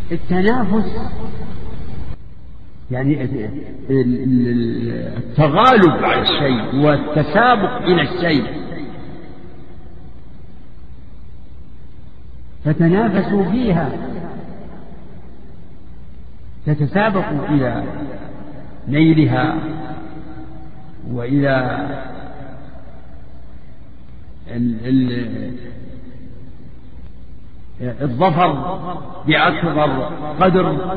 التنافس يعني التغالب على الشيء والتسابق إلى الشيء. فتنافسوا فيها، تتسابقوا إلى نيلها وإلى الظفر بأكبر قدر.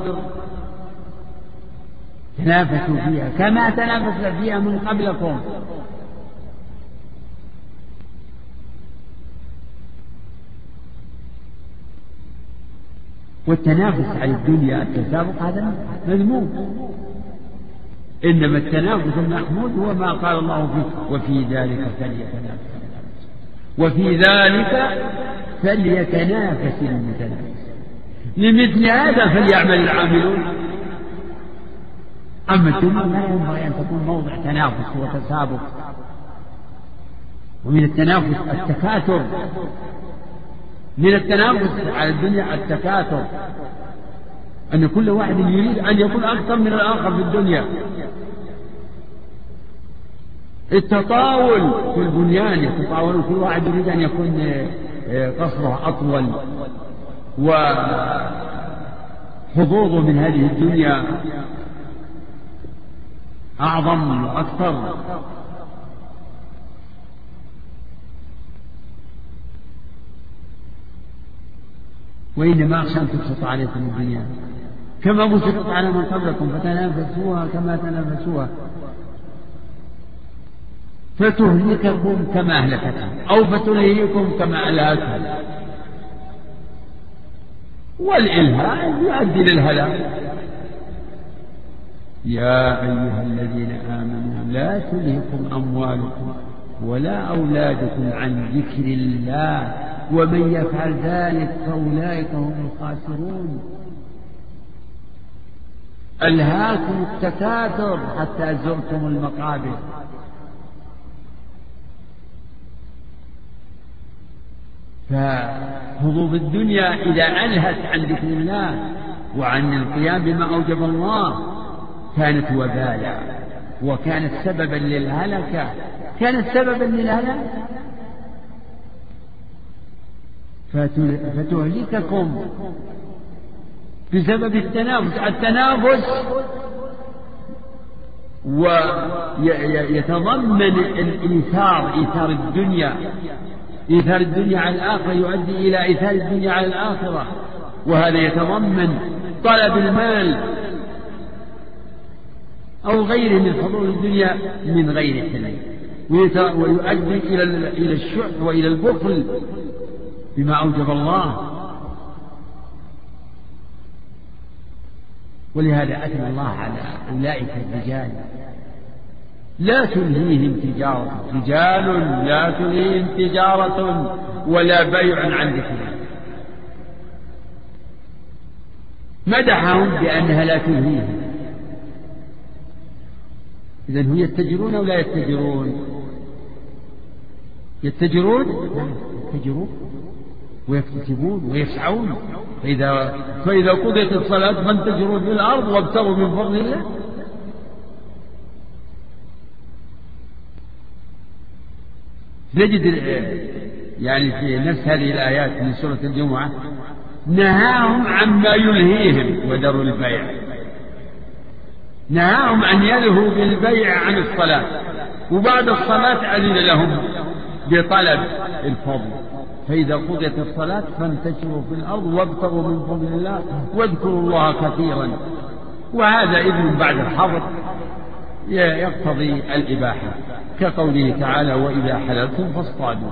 تنافسوا فيها كما تنافس فيها من قبلكم. والتنافس على الدنيا التسابق هذا مذموم، إنما التنافس المحمود هو ما قال الله فيه وفي ذلك فليتنافس، وفي ذلك فليتنافس المتنافس. لمثل هذا فليعمل العاملون. أما الدنيا لا ينبغي أن تكون موضع تنافس وتسابق. ومن التنافس التكاثر، من التنافس على الدنيا التكاثر، أن كل واحد يريد أن يكون أكثر من الآخر في الدنيا. التطاول في البنيان، يتطاول كل واحد يريد أن يكون قصره أطول، وحظوظه من هذه الدنيا أعظم وأكثر. وإنما أخشى أن تبسط عليكم الدنيا كما بسطت على من قبلكم فتنافسوها كما تنافسوها فتهلككم كما أهلكتهم أو فتلهيكم كما ألهتهم. والإلهاء يؤدي للهلاك. يا أيها الذين آمنوا لا تلهكم أموالكم ولا أولادكم عن ذكر الله ومن يفعل ذلك فأولئك هم الخاسرون. ألهاكم التكاثر حتى زرتم المقابر. فحظوظ الدنيا إذا ألهت عن ذكر الله وعن القيام بما أوجب الله كانت وبالا وكانت سببا للهلكة، كانت سببا للهلاك. فتهلككم بسبب التنافس ويتضمن إيثار الدنيا. إيثار الدنيا على الآخرة يؤدي إلى إيثار الدنيا على الآخرة، وهذا يتضمن طلب المال أو غيره من حظوظ الدنيا من غير حل، ويؤدي إلى الشح وإلى البخل بما أوجب الله. ولهذا أثنى الله على أولئك الرجال لا تلهيهم تجارة، رجال لا تلهيهم تجارة ولا بيع عن ذكر الله. مدحهم بأنها لا تلهيهم. إذن هم يتجرون أو لا يتجرون؟ يتجرون ويكتسبون ويسعون. فإذا قضيت الصلاة فانتشروا في الأرض وابتغوا من فضل الله. نجد يعني في نفس هذه الآيات من سورة الجمعة نهاهم عما يلهيهم وذروا البيع، نهاهم أن يلهوا بالبيع عن الصلاة، وبعد الصلاة أذن لهم بطلب الفضل. فإذا قضيت الصلاة فانتشروا في الأرض وابتغوا من فضل الله واذكروا الله كثيرا. وهذا إذن بعد الحظر يقتضي الإباحة، كقوله تعالى وإذا حللتم فاصطادوا.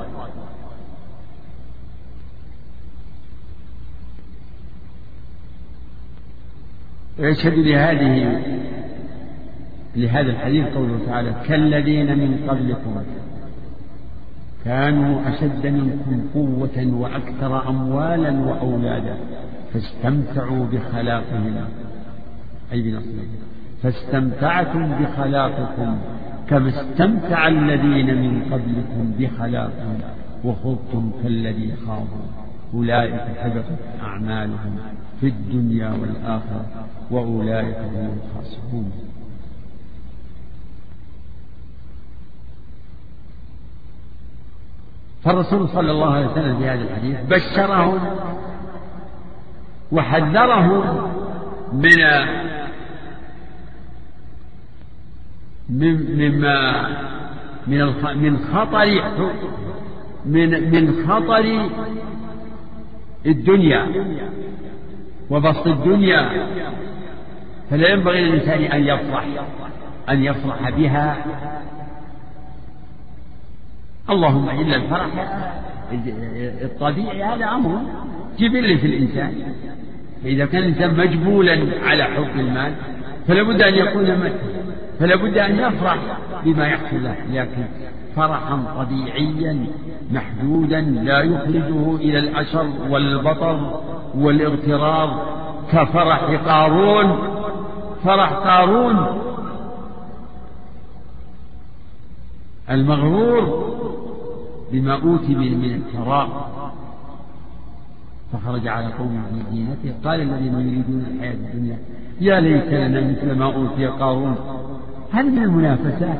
ويشهد لهذا الحديث قوله تعالى كالذين من قبلكم كانوا أشد منكم قوة وأكثر أموالا وأولادا فاستمتعوا بخلاقهم أي بنصرهم فاستمتعتم بخلاقكم كما استمتع الذين من قبلكم بخلاقهم وخضتم كالذي خاضوا أولئك حبطت أعمالهم في الدنيا والآخرة وأولئك هم الخاسرون. فالرسول صلى الله عليه وسلم في هذا الحديث بشرهم وحذرهم من خطر الدنيا وبسط الدنيا، فلا ينبغي للإنسان أن يفرح بها، اللهم إلا الفرح الطبيعي هذا أمر جبلي في الإنسان، فإذا كان الإنسان مجبولا على حب المال فلا بد أن يكون فلا بد أن يفرح بما يحصل له، لكن فرحا طبيعيا محدودا لا يخرجه إلى الأشر والبطر والاغترار كفرح قارون. فرح قارون المغرور بما أوتي من الثراء، فخرج على قومه في زينته قال الذين يريدون الحياة الدنيا يا ليت لنا مثل ما أوتي قارون. هذه من المنافسات،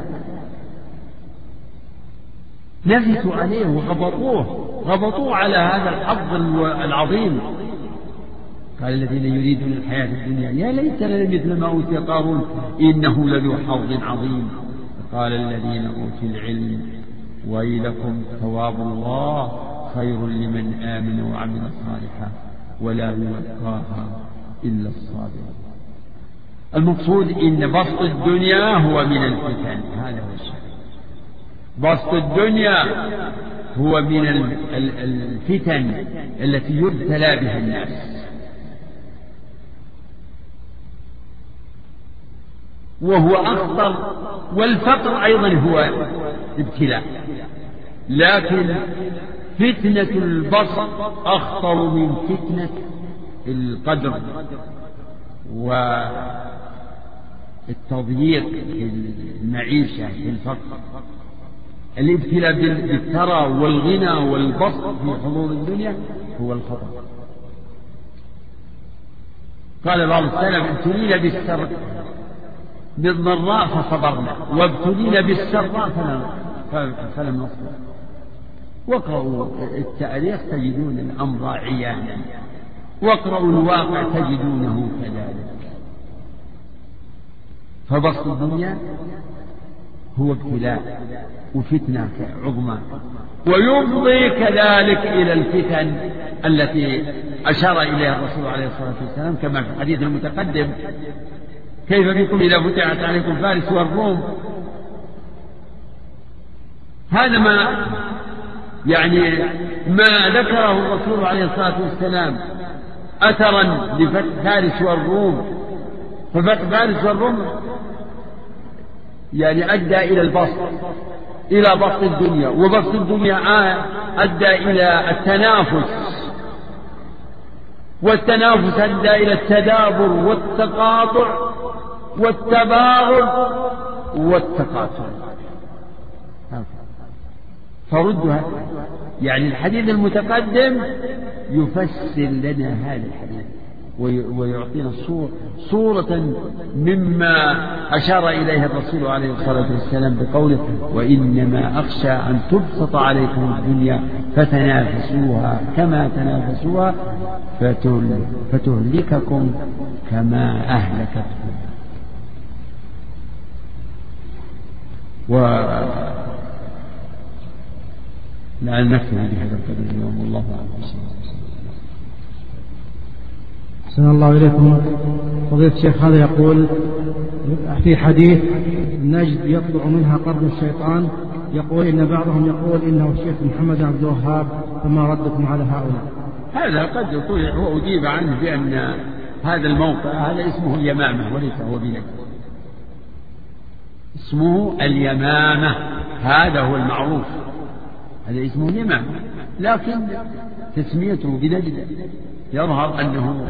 نفسوا عليه وغبطوه على هذا الحظ العظيم. قال الذين يريدون الحياة الدنيا يا ليت لنا مثل ما أوتي قارون إنه لذو حظ عظيم. قال الذين أوتوا العلم ويلكم ثواب الله خير لمن آمن وعمل صالحا ولا يلقاها إلا الصابرون. المقصود إن بسط الدنيا هو من الفتن، هذا هو الشيء. بسط الدنيا هو من الفتن التي يبتلى بها الناس، وهو أخطر، والفقر أيضا هو ابتلاء، لكن فتنة البسط أخطر من فتنة القدر والتضييق في المعيشة في الفقر. الابتلاء بالثرى والغنى والبسط في حضور الدنيا هو الخطر. قال بعض السلف ابتلينا بالضراء فصبرنا وابتلينا بالسراء فلم نصبر. واقرأوا التاريخ تجدون الأمر عيانا، واقرأوا الواقع تجدونه كذلك. فبسط الدنيا هو ابتلاء وفتنة عظمى، ويفضي كذلك إلى الفتن التي أشار إليها الرسول عليه الصلاة والسلام كما في الحديث المتقدم: كيف بكم إذا فتحت عليكم فارس والروم. هذا ما ذكره الرسول عليه الصلاة والسلام أثرا لفتح فارس والروم. ففتح فارس والروم أدى إلى البسط، إلى بسط الدنيا، وبسط الدنيا أدى إلى التنافس، والتنافس أدى إلى التدابر والتقاطع والتباغض والتقاتل. فردها الحديث المتقدم يفسر لنا هذا الحديث ويعطينا صورة مما أشار إليها الرسول عليه الصلاة والسلام بقوله: وإنما أخشى أن تبسط عليكم الدنيا فتنافسوها كما تنافسوها فتهلككم كما أهلكتكم. لعل نكتفي بهذا القدر اليوم، والله أعلم. أحسن الله إليكم. فضيلة الشيخ، هذا يقول في حديث نجد يطلع منها قرن الشيطان، يقول إن بعضهم يقول إنه الشيخ محمد عبد الوهاب، فما ردكم على هؤلاء؟ هذا قد يطلع وأجيب عنه بأن هذا الموقع هذا اسمه اليمامة وليس هو بلد، اسمه اليمامة، هذا هو المعروف، هذا اسمه اليمامة، لكن تسميته بنجد يظهر أنه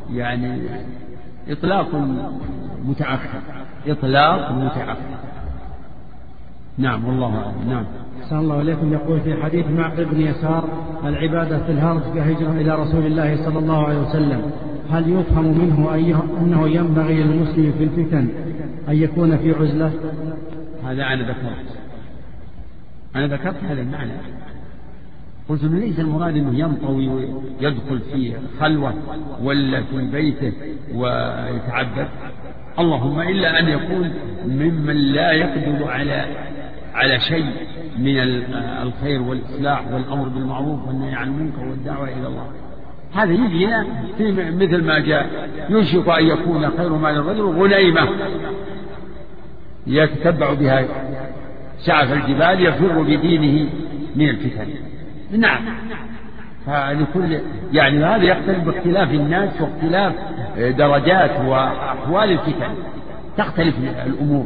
إطلاق متأخر، إطلاق متأخر. نعم والله أعلم. نعم. أحسن الله إليكم. يقول في حديث معقل بن يسار: العبادة في الهرج كهجرة إلى رسول الله صلى الله عليه وسلم، هل يفهم منه أنه ينبغي للمسلم في الفتن أن يكون في عزلة؟ هذا أنا ذكرت هذا المعنى، قلت إنه ليس المراد أنه ينطوي ويدخل في خلوة ولا في بيته ويتعبد، اللهم إلا أن يكون ممن لا يقدر على شيء من الخير والإصلاح والأمر بالمعروف والنهي عن المنكر والدعوة إلى الله. هذا يجي في مثل ما جاء يوشك أن يكون خير مال الرجل غنيمة يتتبع بها شعف الجبال يفر بدينه من الفتن. نعم، فلكل يعني هذا يختلف باختلاف الناس واختلاف درجات وأحوال الفتن، تختلف الأمور.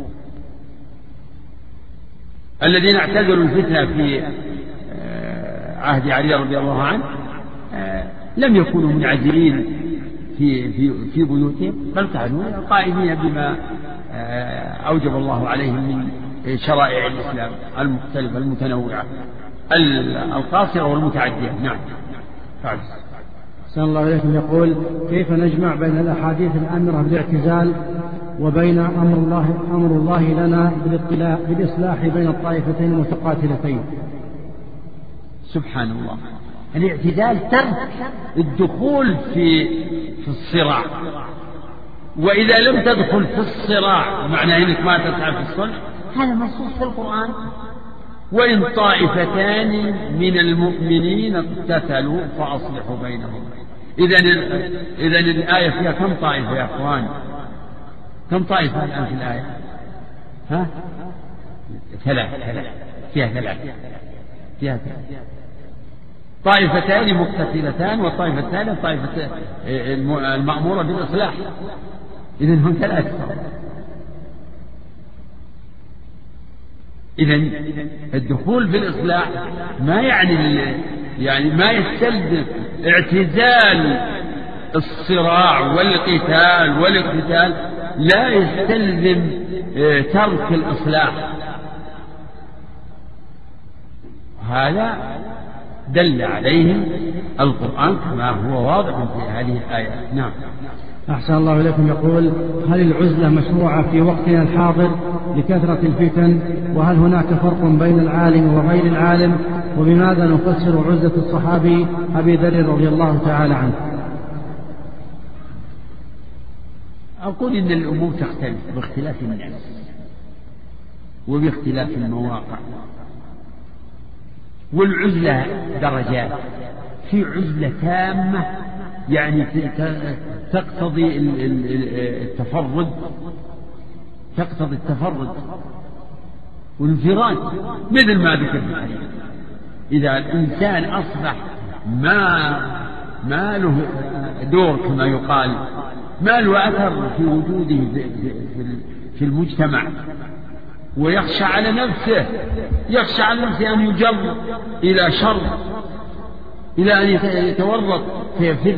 الذين اعتزلوا الفتنة في عهد علي رضي الله عنه لم يكونوا منعزلين في بيوتهم، بل كانوا قائمين بما أوجب الله عليهم من شرائع الإسلام المختلفة المتنوعة القاصرة والمتعدية. نعم. أحسن الله إليكم. يقول: كيف نجمع بين الأحاديث الآمرة بالاعتزال وبين أمر الله لنا بالإصلاح بين الطائفتين المتقاتلتين؟ سبحان الله، الاعتزال ترك الدخول في الصراع، وإذا لم تدخل في الصراع معنى أنك ما تسعى في الصلح، هذا منصوص في القرآن: وإن طائفتان من المؤمنين اقتتلوا فأصلحوا بينهم. إذن الآية فيها كم طائفة يا أخوان؟ كم طائفة الآن في الآية؟ فيها ثلاث طائفتان مقتتلتان، والطائفة الثالثة طائفة المأمورة بالإصلاح. إذن هم ثلاثة. إذن الدخول في الإصلاح ما يعني ما يستلزم اعتزال الصراع والقتال والاقتتال، لا يستلزم ترك الإصلاح. هذا دل عليه القرآن كما هو واضح في هذه الآيات. نعم. أحسن الله إليكم. يقول: هل العزلة مشروعة في وقتنا الحاضر لكثرة الفتن؟ وهل هناك فرق بين العالم وغير العالم؟ وبماذا نفسر عزلة الصحابي أبي ذر رضي الله تعالى عنه؟ أقول إن الأمور تختلف باختلاف الناس وباختلاف المواقع، والعزلة درجات. في عزلة تامة يعني تقتضي التفرد والانفراد، مثل ما ذكر الحديث: إذا الإنسان أصبح ما له دور كما يقال، ما له أثر في وجوده في المجتمع، ويخشى على نفسه أن يجر إلى شر، إلى أن يتورط فيفر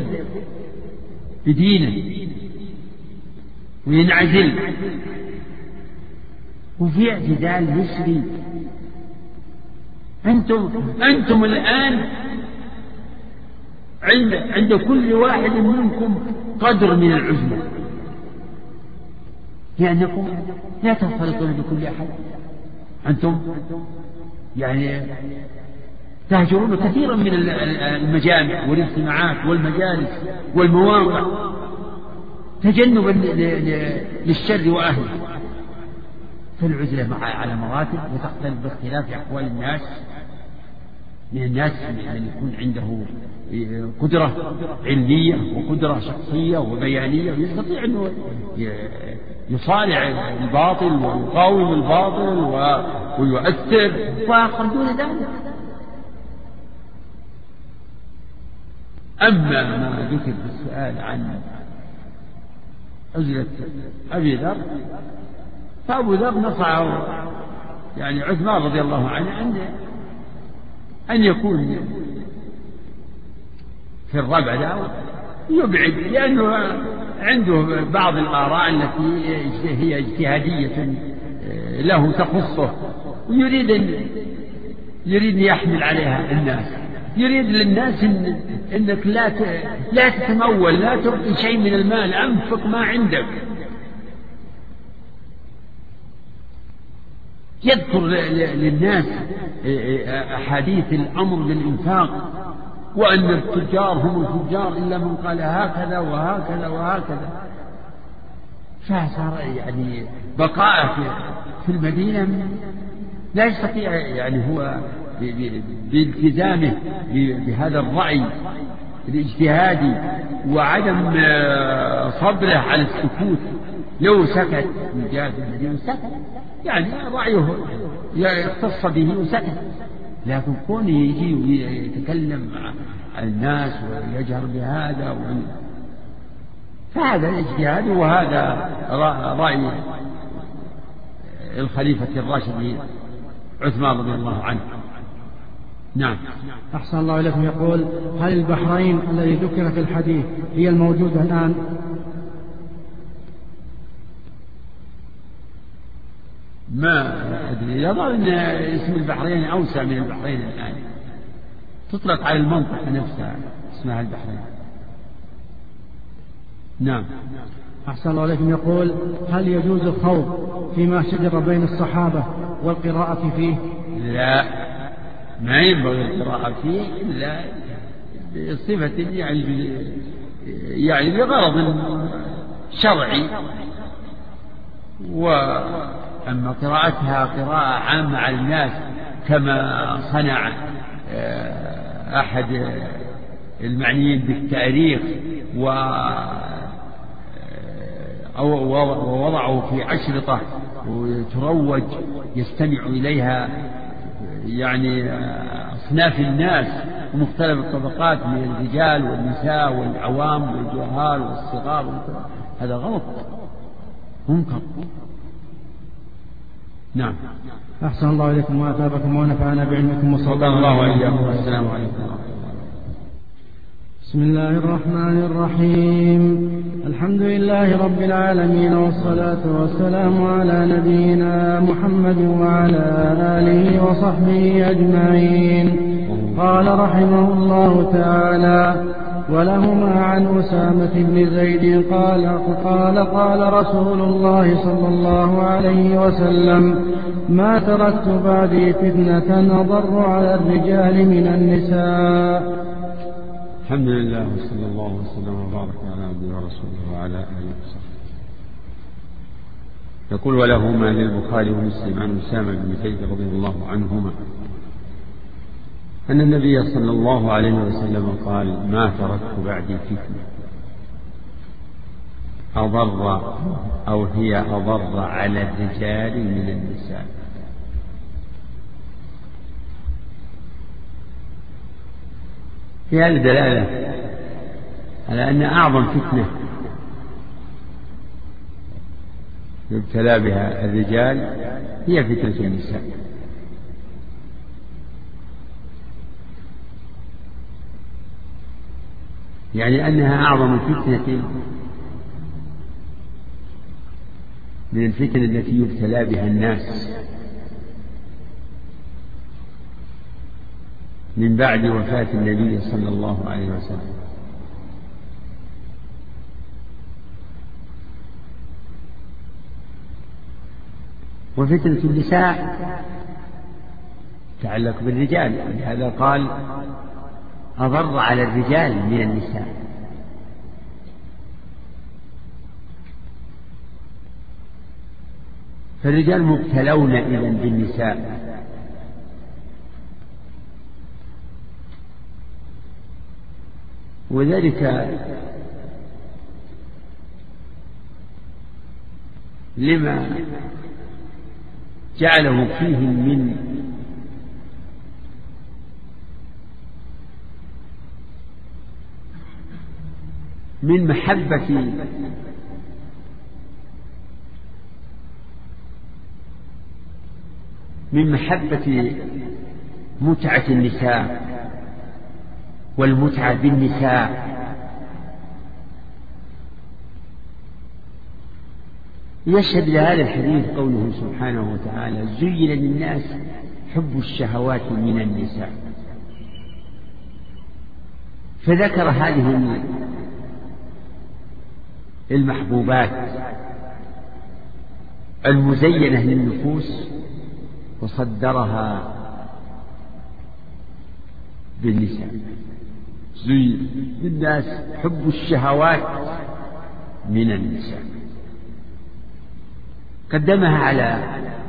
بدينه وينعزل، وفي اعتزال يسري. أنتم الآن عند كل واحد منكم قدر من العزلة، لأنكم لا تختلطون بكل أحد. أنتم يعني تهجرون كثيرا من المجامع والاجتماعات والمجالس والمواقع تجنبا للشر وأهله. فالعزلة على مراتب وتختلف باختلاف أحوال الناس. من الناس من يكون عنده قدرة علمية وقدرة شخصية وبيانية ويستطيع أنه يصارع الباطل ويقاوم الباطل ويؤثر، وآخر دون ذلك. أما ما ذكر في السؤال عن عزلة أبي ذر، فأبو ذر نصعه يعني عثمان رضي الله عنه أن يكون في الربع يبعد، لأنه عنده بعض الآراء التي هي اجتهادية له تخصه، ويريد أن يحمل عليها الناس. يريد للناس إنك لا تتمول، لا تبقي شيء من المال، أنفق ما عندك. يذكر للناس أحاديث الأمر بالإنفاق، وأن التجار هم الفجار إلا من قال هكذا وهكذا وهكذا. فصار يعني بقاء في المدينة لا يستطيع يعني هو بالتزامه بهذا الرأي الاجتهادي وعدم صبره على السكوت. لو سكت من جهة المدينة سكت، يعني رأيه يختص به وسكت، لكن كونه يجي ويتكلم مع الناس ويجهر بهذا فهذا الاجتهاد، وهذا رأي الخليفة الراشد عثمان رضي الله عنه. نعم. أحسن الله إليكم. يقول: هل البحرين الذي ذكر في الحديث هي الموجودة الآن؟ ما أدري، يظهر أن اسم البحرين أوسع من البحرين الآن، تطلق على المنطقة نفسها اسمها البحرين. نعم. أحسن الله عليكم. يقول: هل يجوز الخوض فيما شجر بين الصحابة والقراءة فيه؟ لا، ما ينبغي القراءة فيه إلا بصفة يعني بغرض شرعي، وأما قراءتها قراءة عامة على الناس كما صنع أحد المعنيين بالتاريخ ووضعه في أشرطة وتروج يستمع إليها يعني أصناف الناس ومختلف الطبقات من الرجال والنساء والعوام والجهال والصغار، هذا غلط منكر. نعم. أحسن الله إليكم وأثابكم ونفعنا بعلمكم وصلى الله وإياكم. والسلام عليكم. بسم الله الرحمن الرحيم. الحمد لله رب العالمين، والصلاة والسلام على نبينا محمد وعلى آله وصحبه أجمعين. قال رحمه الله تعالى: ولهما عن أسامة بن زيد قال رسول الله صلى الله عليه وسلم: ما تركت بعدي فتنة أضر على الرجال من النساء. الحمد لله، وصلى الله وسلم وبارك على عبده ورسوله وعلى آله وصحبه. يقول: ولهما للبخاري ومسلم عن أسامة بن زيد رضي الله عنهما أن النبي صلى الله عليه وسلم قال: ما تركت بعدي فتنة أضر أو هي أضر على الرجال من النساء. في هذه دلالة على أن أعظم فتنة يبتلى بها الرجال هي فتنة النساء، يعني أنها أعظم فتنة من الفتن التي يبتلى بها الناس من بعد وفاة النبي صلى الله عليه وسلم. وفتنة النساء تعلق بالرجال، لهذا قال: أضر على الرجال من النساء. فالرجال مبتلون إذن بالنساء، وذلك لما جعله فيهم من محبة متعة النساء والمتعة بالنساء. يشهد لهذا الحديث قوله سبحانه وتعالى: زين للناس حب الشهوات من النساء فذكر هذه المحبوبات المزينة للنفوس وصدرها بالنساء. زين للناس حب الشهوات من النساء، قدمها على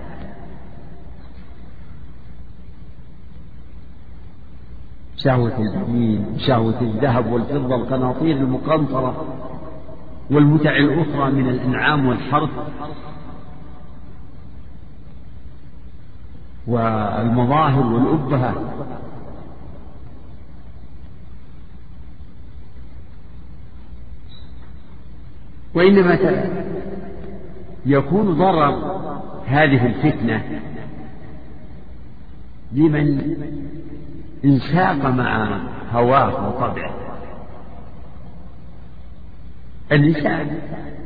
شهوة البنين، شهوة الذهب والفضة، القناطير المقنطرة، والمتع الأخرى من الأنعام والحرث، والمظاهر والأبهة. وإنما يكون ضرر هذه الفتنة لمن انساق مع هواه وطبعه. النساء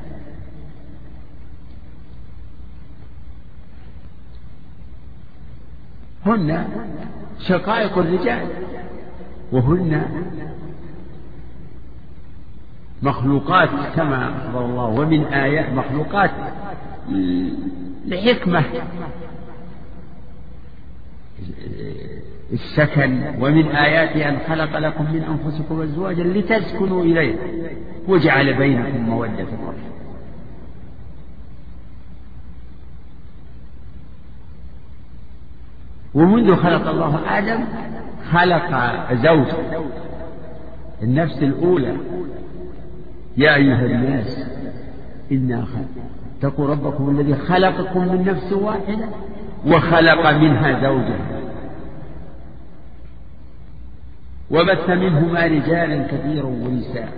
هن شقائق الرجال، وهن مخلوقات كما أخبر الله، ومن آيات مخلوقات لحكمة السكن، ومن آياته أن خلق لكم من أنفسكم أزواجا لتسكنوا إليه وجعل بينكم مودة ورحمة. ومنذ خلق الله آدم خلق زوجه النفس الأولى: يا أيها الناس إنا اتقوا ربكم الذي خلقكم من نفس واحدة وخلق منها زوجها وبث منهما رجالا كثيرا ونساء.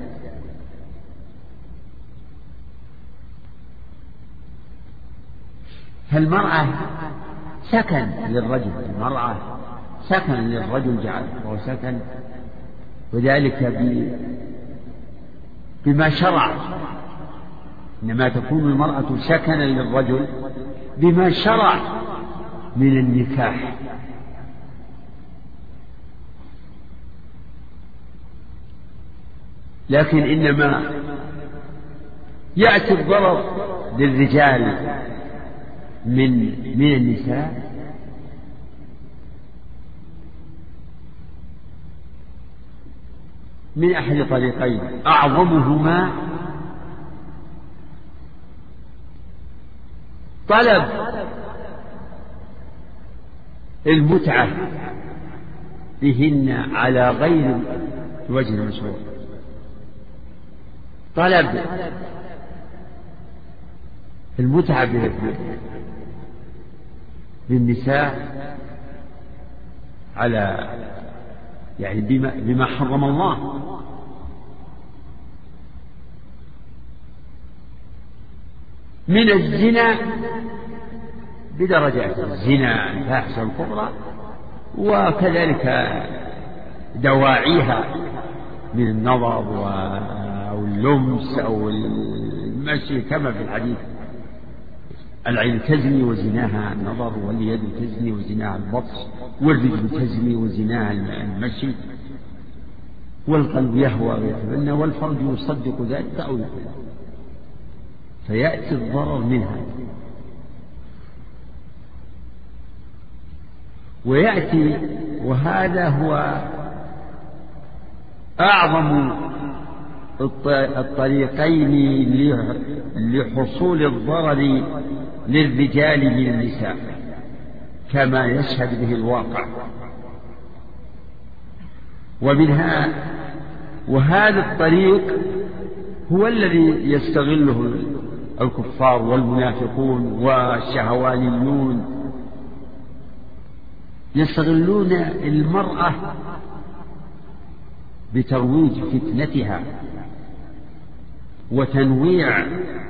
فالمرأة سكن للرجل، المرأة سكن للرجل جعل وهو سكن، وذلك بما شرع. إنما تكون المرأة سكنا للرجل بما شرع من النكاح. لكن إنما يأتي الضرر للرجال من النساء من أحد طريقين، أعظمهما طلب المتعة بهن على غير الوجه المشروع، طلب المتعة بالنساء على يعني بما حرم الله، من الزنا بدرجات: الزنا الفاحشة الكبرى، وكذلك دواعيها من النظر أو اللمس أو المشي، كما في الحديث: العين تزني وزناها النظر، واليد تزني وزناها البطش، والرجل تزني وزناها المشي، والقلب يهوى ويتمنى، والفرج يصدق ذلك أو يكذب، فيأتي الضرر منها. ويأتي، وهذا هو أعظم الطريقين لحصول الضرر للرجال من النساء كما يشهد به الواقع. وهذا الطريق هو الذي يستغله الكفار والمنافقون والشهوانيون، يستغلون المرأة بترويج فتنتها وتنويع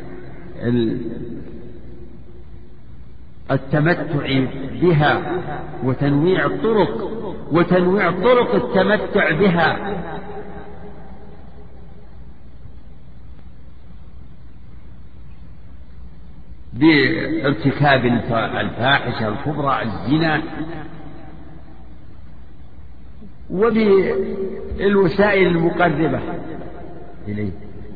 التمتع بها، وتنويع طرق التمتع بها، بارتكاب الفاحشة الكبرى الزنا، وبالوسائل المقربة إليه.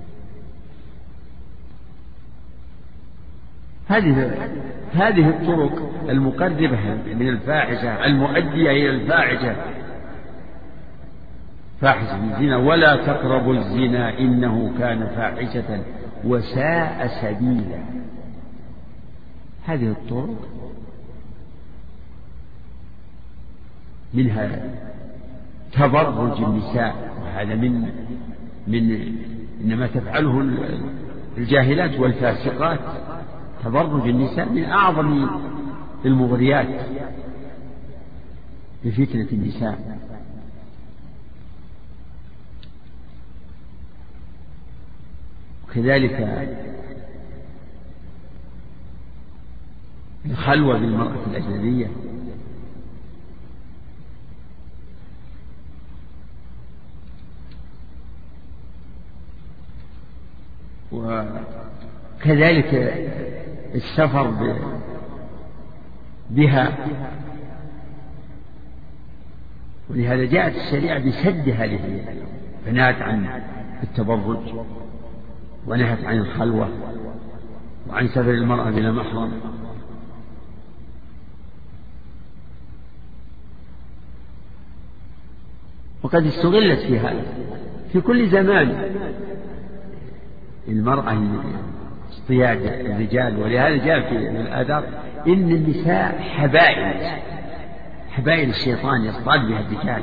هذه الطرق المقربة من الفاحشة المؤدية إلى الفاحشة، فاحشة الزنا: ولا تقربوا الزنا إنه كان فاحشة وساء سبيلا. هذه الطرق منها تبرج النساء، وهذا من إنما تفعله الجاهلات والفاسقات. تبرج النساء من أعظم المغريات لفتنة النساء. وكذلك الخلوة بالمرأة الأجنبية، وكذلك السفر بها. ولهذا جاءت الشريعة بسد هذه، فنهت عن التبرج، ونهت عن الخلوة، وعن سفر المرأة بلا محرم. وقد استغلت في هذا في كل زمان المرأة اصطياد الرجال. ولهذا جاء في الآداب إن النساء حبائل الشيطان يصطاد بها الرجال.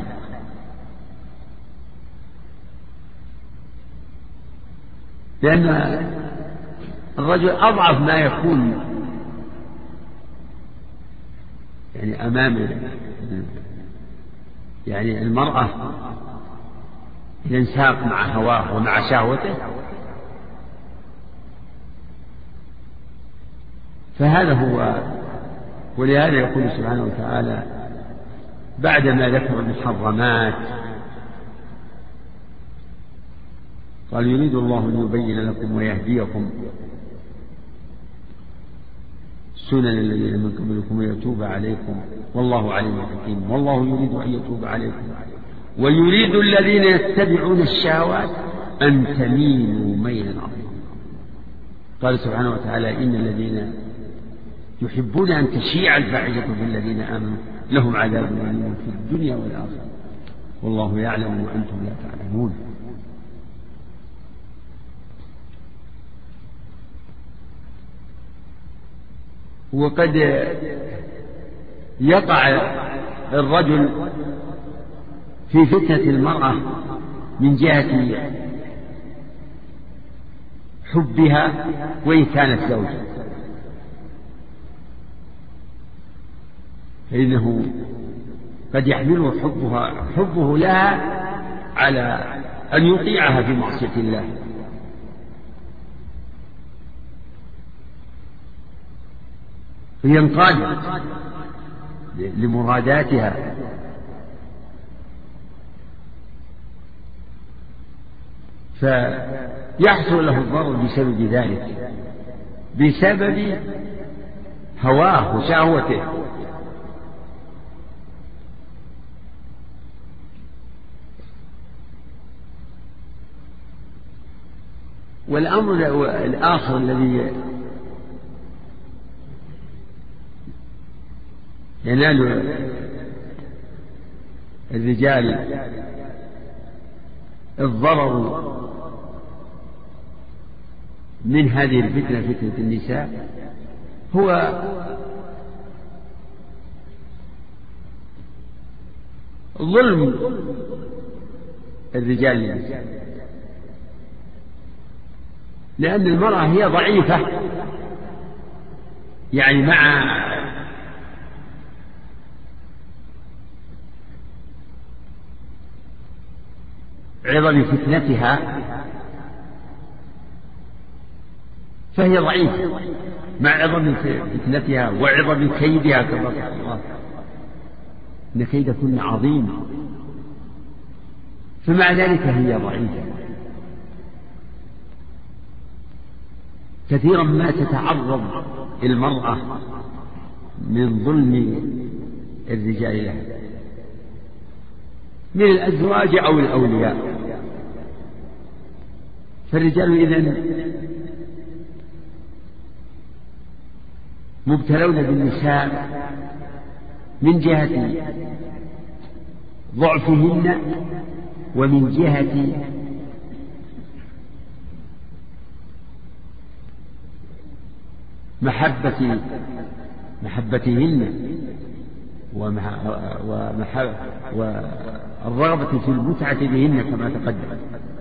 لأن الرجل أضعف ما يكون يعني أمام يعني المرأة إذا انساق مع هواه ومع شهوته، فهذا هو. ولهذا يقول سبحانه وتعالى بعدما ذكر المحرمات قال: يريد الله أن يبين لكم ويهديكم سنن الذين من قبلكم ويتوب عليكم والله عليم حكيم. والله يريد أن يتوب عليكم ويريد الذين يتبعون الشهوات أن تميلوا ميلا عظيما. قال سبحانه وتعالى: إن الذين يحبون أن تشيع الفاحشة في الذين آمنوا لهم عذاب أليم في الدنيا والآخرة والله يعلم وأنتم لا تعلمون. وقد يقع الرجل في فتنة المرأة من جهة حبها وإن كانت زوجة، فإنه قد يحمله حبه لها على أن يطيعها في معصية الله، وينقاد لمراداتها، فيحصل له الضرر بسبب ذلك، بسبب هواه وشهوته. والأمر الآخر الذي ينال الرجال الضرر من هذه الفتنة، فتنة النساء، هو ظلم الرجال للنساء، لأن المرأة هي ضعيفة، يعني مع عظم فتنتها فهي ضعيفة، مع عظم فتنتها وعظم كيدها، كما قال الله: إن كيدكن عظيم. فمع ذلك هي ضعيفة، كثيرا ما تتعرض المرأة من ظلم الرجال لها. من الأزواج أو الأولياء. فالرجال إذن مبتلون بالنساء من جهة ضعفهن ومن جهة محبتهن والرغبة في المتعة بهن كما تقدم.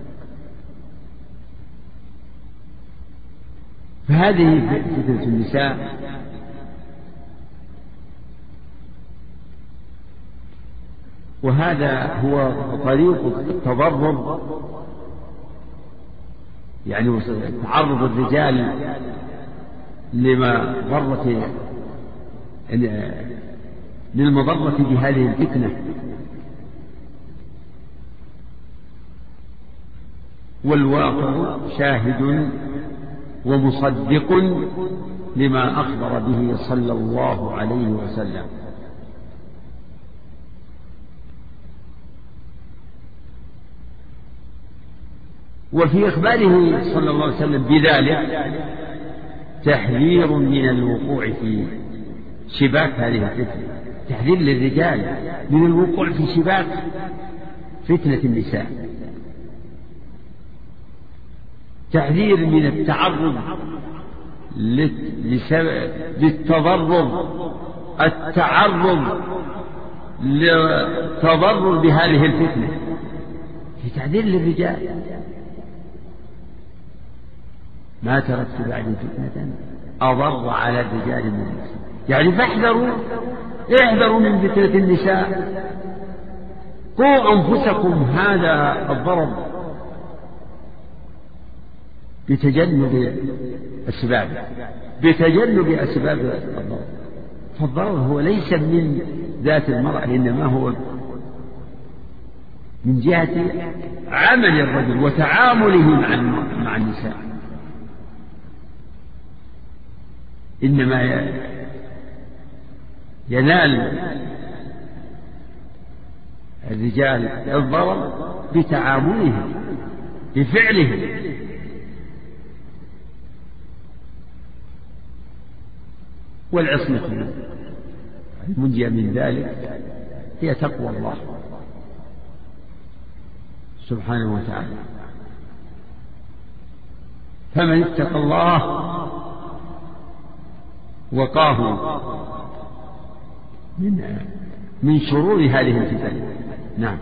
فهذه فتنة النساء وهذا هو طريق التضرر، يعني تعرض الرجال للمضرة بهذه الفتنة. والواقع شاهد ومصدق لما أخبر به صلى الله عليه وسلم. وفي إخباره صلى الله عليه وسلم بذلك تحذير من الوقوع في شباك هذه الفتنة، تحذير للرجال من الوقوع في شباك فتنة النساء، تحذير من التعرض للتضرر، التعرض للتضرر بهذه الفتنة، في تحذير للرجال. ما تركت بعد فتنة أضر على الرجال من النساء، يعني احذروا من فتنة النساء، قوا أنفسكم هذا الضرر بتجنب أسباب الضرر. فالضرر هو ليس من ذات المرأة، إنما هو من جهة عمل الرجل وتعامله مع النساء. إنما ينال الرجال الضرر بتعاملهم بفعلهم. والعصمة المنجية من ذلك هي تقوى الله سبحانه وتعالى. فمن اتقى الله وقاه من شرور هذه الفتن. نعم.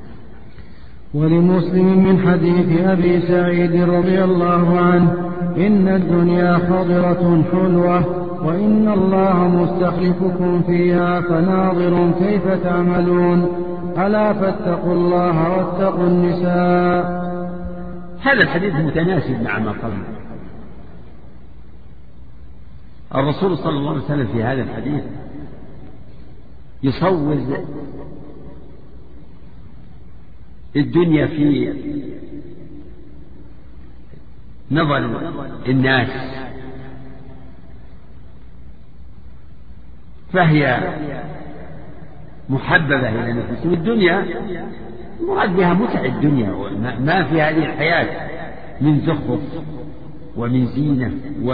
ولمسلم من حديث أبي سعيد رضي الله عنه: إن الدنيا خضرة حلوة، وإن الله مستخلفكم فيها فناظر كيف تعملون، ألا فاتقوا الله واتقوا النساء. هذا الحديث متناسب مع ما قبله. الرسول صلى الله عليه وسلم في هذا الحديث يصوّر الدنيا في نظر الناس، فهي محببة إلى نفسهم. الدنيا مراد بها متع الدنيا، ما في هذه الحياة من زخرف ومن زينة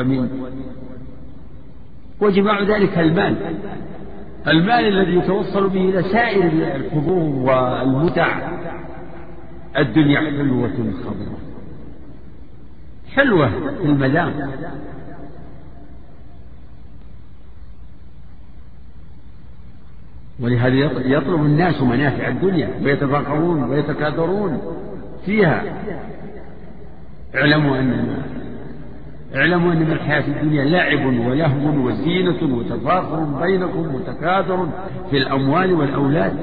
وجماع ذلك المال الذي يتوصل به إلى سائر الحظوظ والمتع. الدنيا حلوة خضرة، حلوة في المدام، ولهذا يطلب الناس منافع الدنيا ويتفاخرون ويتكاثرون فيها. اعلموا أن من الحياة الدنيا لعب ولهو وزينة وتفاخر بينكم وتكاثر في الأموال والأولاد.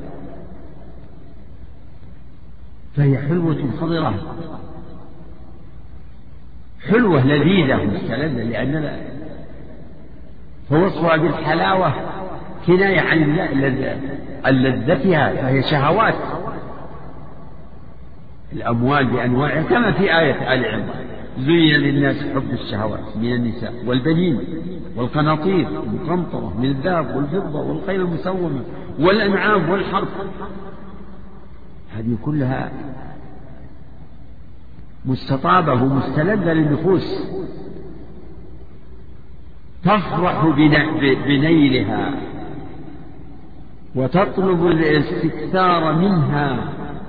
فهي حلوة خضرة، حلوة لذيذة مستلذة، لأن فوصفها بالحلاوة كناية عن لذتها، فهي شهوات. الأموال بأنواعها كما في آية آل عمران: زين للناس حب الشهوات من النساء والبنين والقناطير المقنطرة من الذهب والفضة والخيل المسومة والأنعام والحرث. هذه كلها مستطابة ومستلذة للنفوس، تفرح بنيلها وتطلب الاستكثار منها،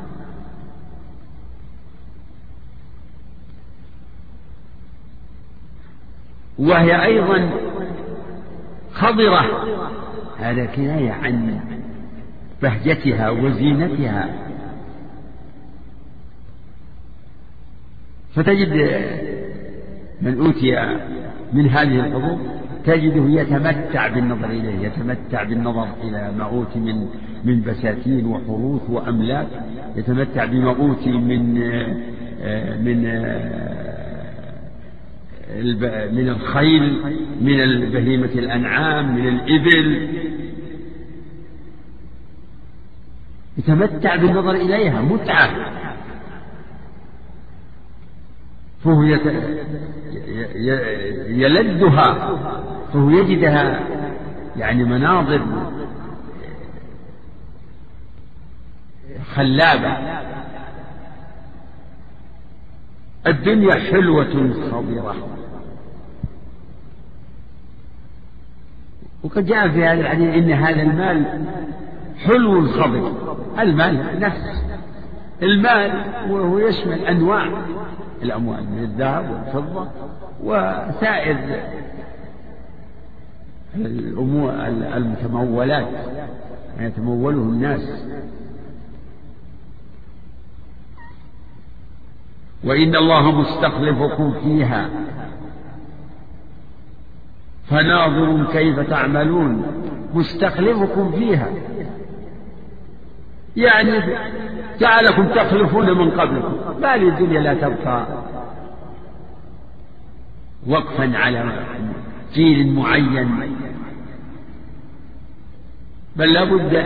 وهي أيضا خضرة، هذا كناية عن بهجتها وزينتها. فتجد من أوتي من هذه الحظوظ تجده يتمتع بالنظر إليه، يتمتع بالنظر إلى ما أوتي من بساتين وحروث وأملاك، يتمتع بما أوتي من الخيل، من بهيمة الأنعام، من الإبل، يتمتع بالنظر إليها متعة، فهو يلذها، فهو يجدها يعني مناظر خلابة. الدنيا حلوة خضرة. وقد جاء في هذا الحديث إن هذا المال حلو خضر. المال نفس المال، وهو يشمل أنواع الأموال من الذهب والفضة وسائر الأمور المتمولات يتموله الناس. وإن الله مستخلفكم فيها فناظر كيف تعملون. مستخلفكم فيها يعني جعلكم تخلفون من قبلكم، بل الدنيا لا تبقى وقفا على جيل معين، بل لابد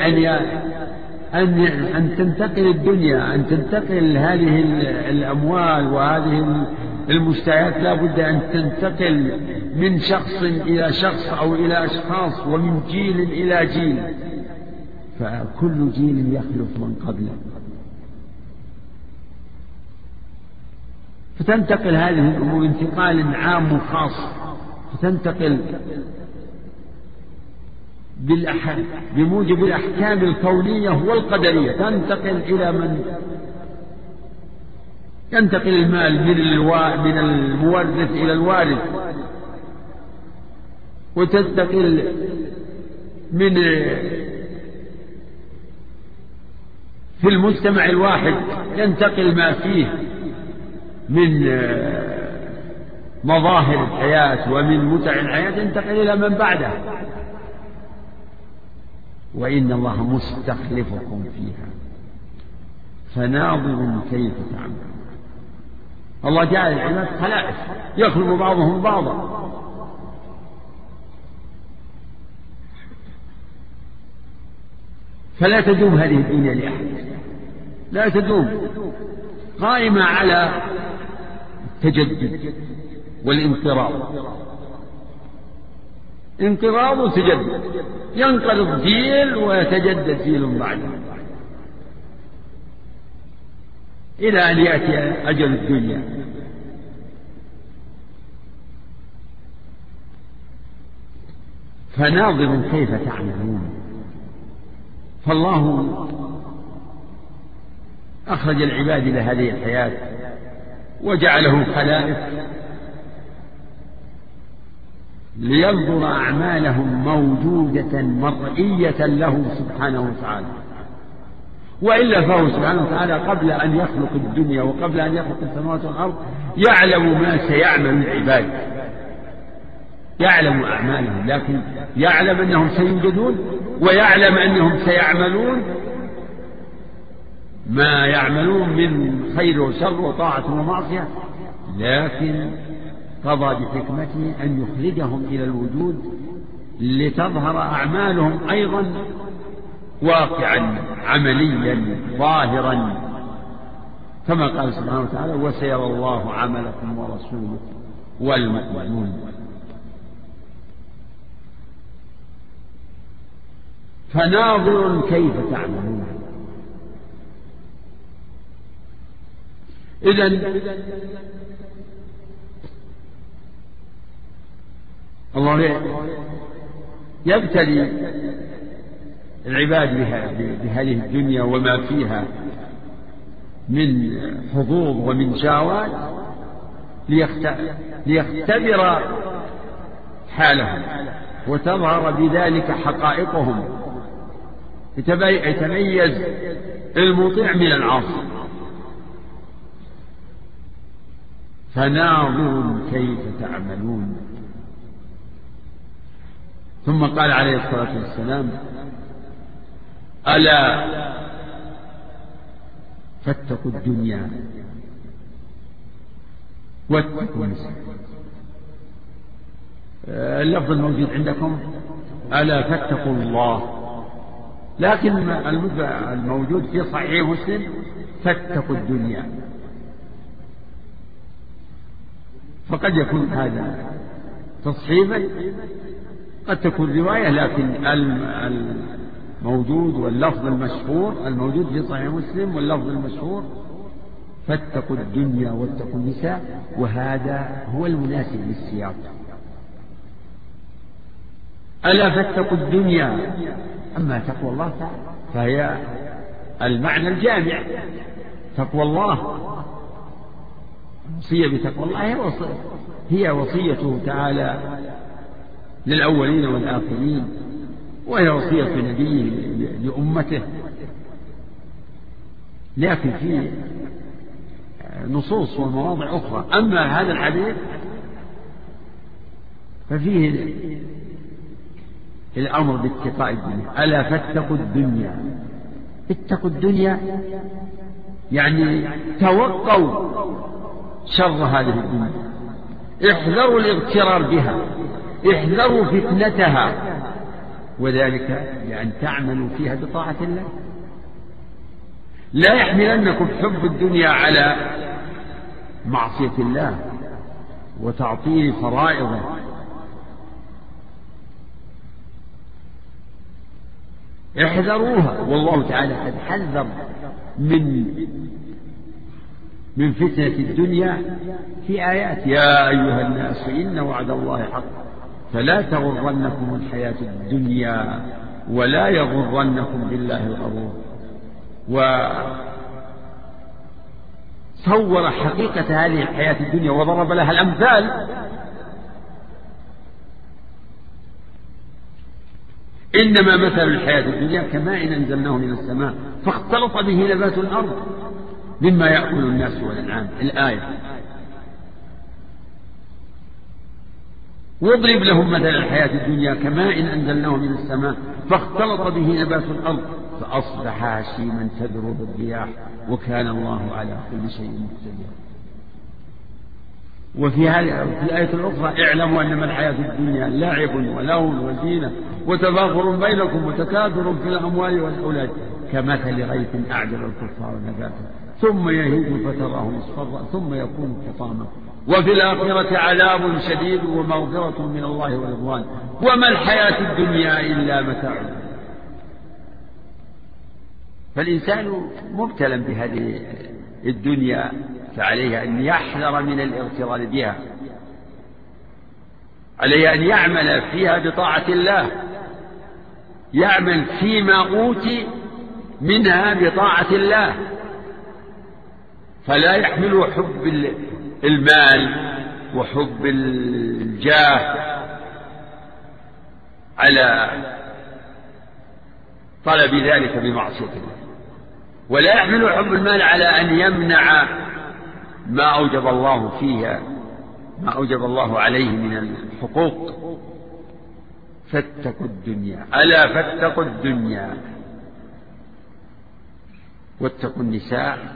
أن تنتقل الدنيا، أن تنتقل هذه الأموال وهذه المشتريات، لابد أن تنتقل من شخص إلى شخص أو إلى أشخاص، ومن جيل إلى جيل، فكل جيل يخلف من قبله، فتنتقل هذه الأمور انتقال عام وخاص، فتنتقل بموجب الأحكام الكونية والقدرية، تنتقل إلى من ينتقل المال من المورث إلى الوارث، وتنتقل في المجتمع الواحد ينتقل ما فيه من مظاهر الحياة ومن متع الحياة، ينتقل إلى من بعده. وإن الله مستخلفكم فيها فناظر كيف تعملون. الله جعل العباد خلائف يخلف بعضهم بعضا، فلا تدوم هذه الدنيا لأحد، لا تدوم، قائمة على التجدد والانقراض، انقراض وتجدد، ينقرض جيل ويتجدد جيل بعده إلى أن يأتي أجل الدنيا. فناظر كيف تعملون. فالله أخرج العباد إلى هذه الحياة وجعلهم خلائف لينظر أعمالهم موجودة مرئية له سبحانه وتعالى، وإلا فهو سبحانه وتعالى قبل أن يخلق الدنيا وقبل أن يخلق السماوات والأرض يعلم ما سيعمل العباد، يعلم أعمالهم، لكن يعلم أنهم سيوجدون ويعلم أنهم سيعملون ما يعملون من خير وشر وطاعة ومعصية، لكن قضى بحكمته أن يخرجهم إلى الوجود لتظهر أعمالهم أيضا واقعا عمليا ظاهرا، كما قال سبحانه وتعالى: وسيرى الله عملكم ورسوله والمؤمنون. فناظر كيف تعملون. إذن الله يبتلي العباد بهذه الدنيا وما فيها من حظوظ ومن شهوات ليختبر حالهم وتظهر بذلك حقائقهم، يتميز المطيع من العاصي. فناظر كيف تعملون. ثم قال عليه الصلاة والسلام: ألا فاتقوا الدنيا واتقوا النساء. اللفظ الموجود عندكم ألا فاتقوا الله، لكن الموجود في صحيح مسلم فاتقوا الدنيا. فقد يكون هذا تصحيفا، قد تكون رواية، لكن الموجود واللفظ المشهور الموجود في صحيح مسلم واللفظ المشهور فاتقوا الدنيا واتقوا النساء، وهذا هو المناسب للسياق. ألا فاتقوا الدنيا، أما تقوى الله فهي المعنى الجامع. تقوى الله، الوصية بتقوى الله هي وصيته تعالى للأولين والآخرين، وهي وصية نبيه لأمته. لكن في نصوص ومواضع أخرى. أما هذا الحديث ففيه الأمر باتقاء الدنيا. ألا فاتقوا الدنيا، اتقوا الدنيا يعني توقوا شر هذه الدنيا، احذروا الاغترار بها، احذروا فتنتها، وذلك بأن تعملوا فيها بطاعة الله. لا يحملنكم حب الدنيا على معصية الله وتعطيل فرائضه. احذروها، والله تعالى قد حذر من فتنة الدنيا في آيات: يا أيها الناس إن وعد الله حق فلا تغرنكم الحياة الدنيا ولا يغرنكم بالله الغرور. وصور حقيقة هذه الحياة الدنيا وضرب لها الأمثال. إنما مثل الحياة الدنيا كماء أنزلناه من السماء فاختلط به نبات الأرض مما يأكل الناس والأنعام. الآية. واضرب لهم مثل الحياة الدنيا كماء أنزلناه من السماء فاختلط به نبات الأرض فأصبح هشيما تذروه الرياح وكان الله على كل شيء مقتدرا. وفي الآية الأخرى: اعلموا أنما الحياة الدنيا لعب ولهو وزينة وتفاخر بينكم وتكاثر في الأموال والأولاد كمثل غيث أعجب الكفار نباته ثم يهيج فتراه مصفرا ثم يكون حطاما وفي الآخرة عذاب شديد ومغفرة من الله ورضوان وما الحياة الدنيا إلا متاع. فالإنسان مبتلى بهذه الدنيا، فعليه أن يحذر من الاغترار بها، عليه أن يعمل فيها بطاعة الله، يعمل فيما أوتي منها بطاعة الله، فلا يحمل حب المال وحب الجاه على طلب ذلك بمعصية الله، ولا يحمل حب المال على أن يمنع ما أوجب الله فيها، ما أوجب الله عليه من الحقوق. فاتقوا الدنيا، ألا فاتقوا الدنيا واتقوا النساء.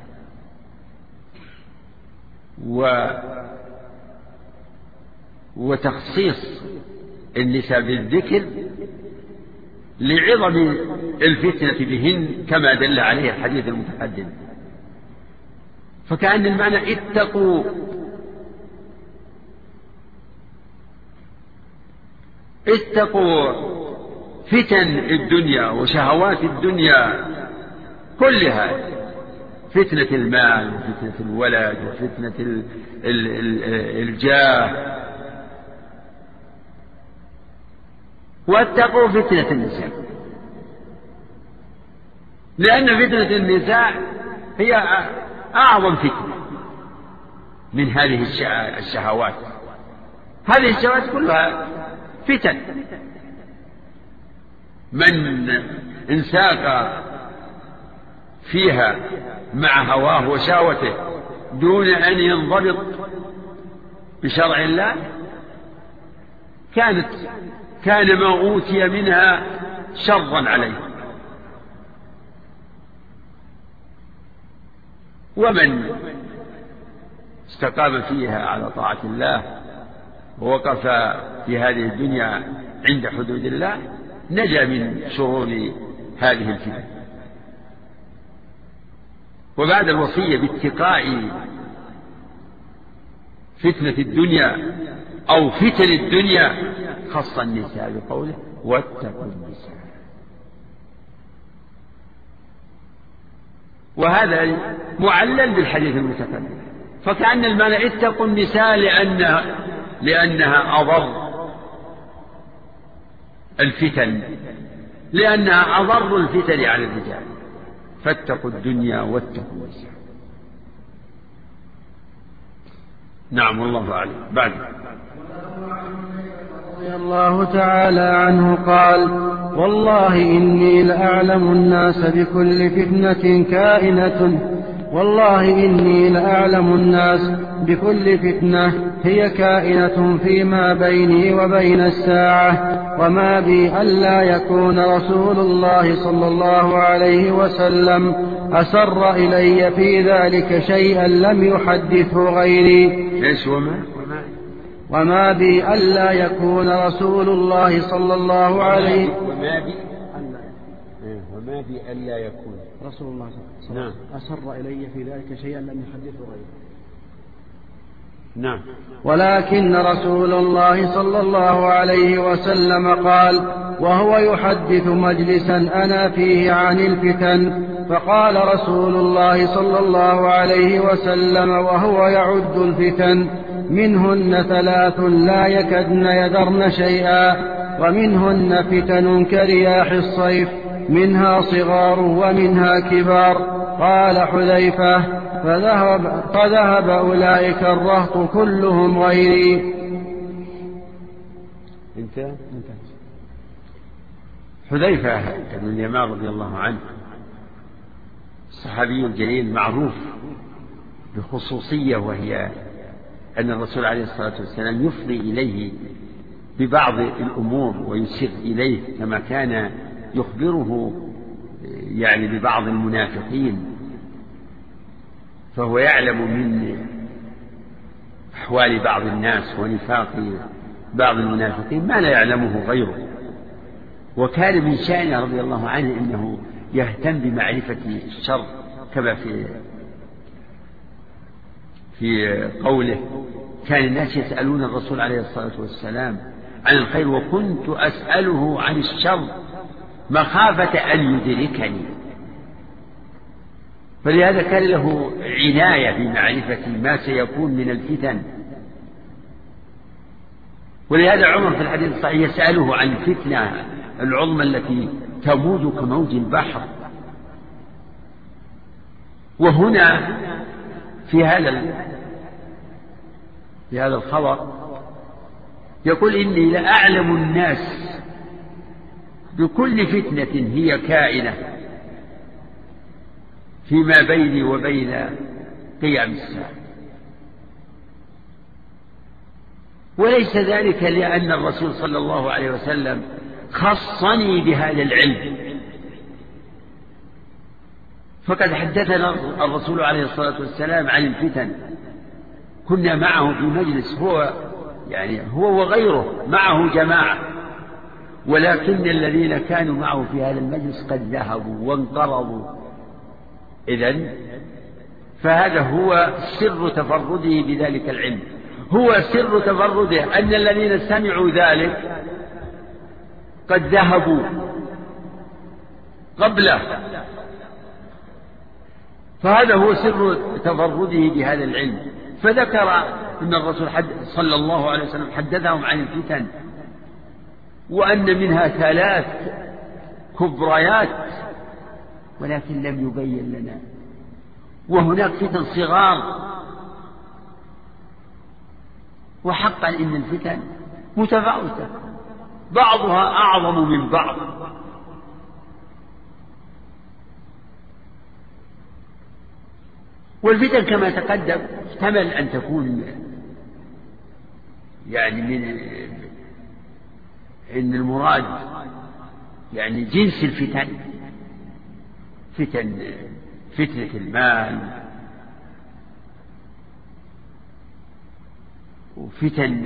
وتخصيص النساء بالذكر لعظم الفتنة بهن كما دل عليه الحديث المتقدم. فكأن المعنى اتقوا فتن الدنيا وشهوات الدنيا كلها، فتنة المال وفتنة الولد وفتنة الجاه. واتقوا فتنة النساء، لأن فتنة النساء هي أعظم فتنة من هذه الشهوات. هذه الشهوات كلها فتن، من انساق فيها مع هواه وشهوته دون أن ينضبط بشرع الله كان ما أوتي منها شرا عليه. ومن استقام فيها على طاعة الله ووقف في هذه الدنيا عند حدود الله نجا من شرور هذه الفتن. وبعد الوصية باتقاء فتنة الدنيا أو فتن الدنيا خص النساء بقوله واتقوا النساء. وهذا معلل بالحديث المتقدم، فكأن المعنى اتقوا النساء لأنها أضر الفتن، لأنها أضر الفتن على الرجال، فاتقوا الدنيا واتقوا النساء. نعم والله أعلم. بعد رضي الله تعالى عنه قال والله إني لأعلم الناس بكل فتنة كائنة، والله إني لأعلم الناس بكل فتنة هي كائنة فيما بيني وبين الساعة، وما بي ألا يكون رسول الله صلى الله عليه وسلم أسر إلي في ذلك شيئا لم يحدثه غيري. وما بي ألا يكون رسول الله صلى الله عليه وما بي ألا يكون رسول الله صلى الله عليه وسلم أسر إلي في ذلك شيئا لم يحدثه غيره. نعم. ولكن رسول الله صلى الله عليه وسلم قال وهو يحدث مجلسا أنا فيه عن الفتن، فقال رسول الله صلى الله عليه وسلم وهو يعد الفتن منهن 3 لا يكدن يذرن شيئا، ومنهن فتن كرياح الصيف منها صغار ومنها كبار. قال حذيفة فذهب أولئك الرهط كلهم غيري. حذيفة بن اليمان رضي الله عنه الصحابي الجليل معروف بخصوصية، وهي أن الرسول عليه الصلاة والسلام يفضي إليه ببعض الأمور ويسر إليه، كما كان يخبره يعني ببعض المنافقين، فهو يعلم من أحوال بعض الناس ونفاق بعض المنافقين ما لا يعلمه غيره. وكان من شأنه رضي الله عنه أنه يهتم بمعرفة الشر، كما في قوله كان الناس يسألون الرسول عليه الصلاة والسلام عن الخير وكنت أسأله عن الشر مخافة أن يدركني. فلهذا كان له عناية بمعرفة ما سيكون من الفتن. ولهذا عمر في الحديث الصحيح يسأله عن الفتنة العظمى التي تموج كموج البحر. وهنا في هذا الخبر يقول إني لأعلم الناس بكل فتنة هي كائنة فيما بيني وبين قيام الساعة. وليس ذلك لأن الرسول صلى الله عليه وسلم خصني بهذا العلم، فقد حدثنا الرسول عليه الصلاة والسلام عن الفتن، كنا معه في مجلس هو وغيره معه جماعة، ولكن الذين كانوا معه في هذا المجلس قد ذهبوا وانقرضوا. إذن فهذا هو سر تفرده بذلك العلم، هو سر تفرده أن الذين سمعوا ذلك قد ذهبوا قبله، فهذا هو سر تفرده بهذا العلم. فذكر أن الرسول صلى الله عليه وسلم حدثهم عن الفتن، وأن منها 3 كبريات، ولكن لم يبين لنا. وهناك فتن صغار، وحقا إن الفتن متفاوتة، بعضها أعظم من بعض. والفتن كما تقدم احتمل أن تكون يعني من إن المراد يعني جنس الفتن، فتنة المال، وفتن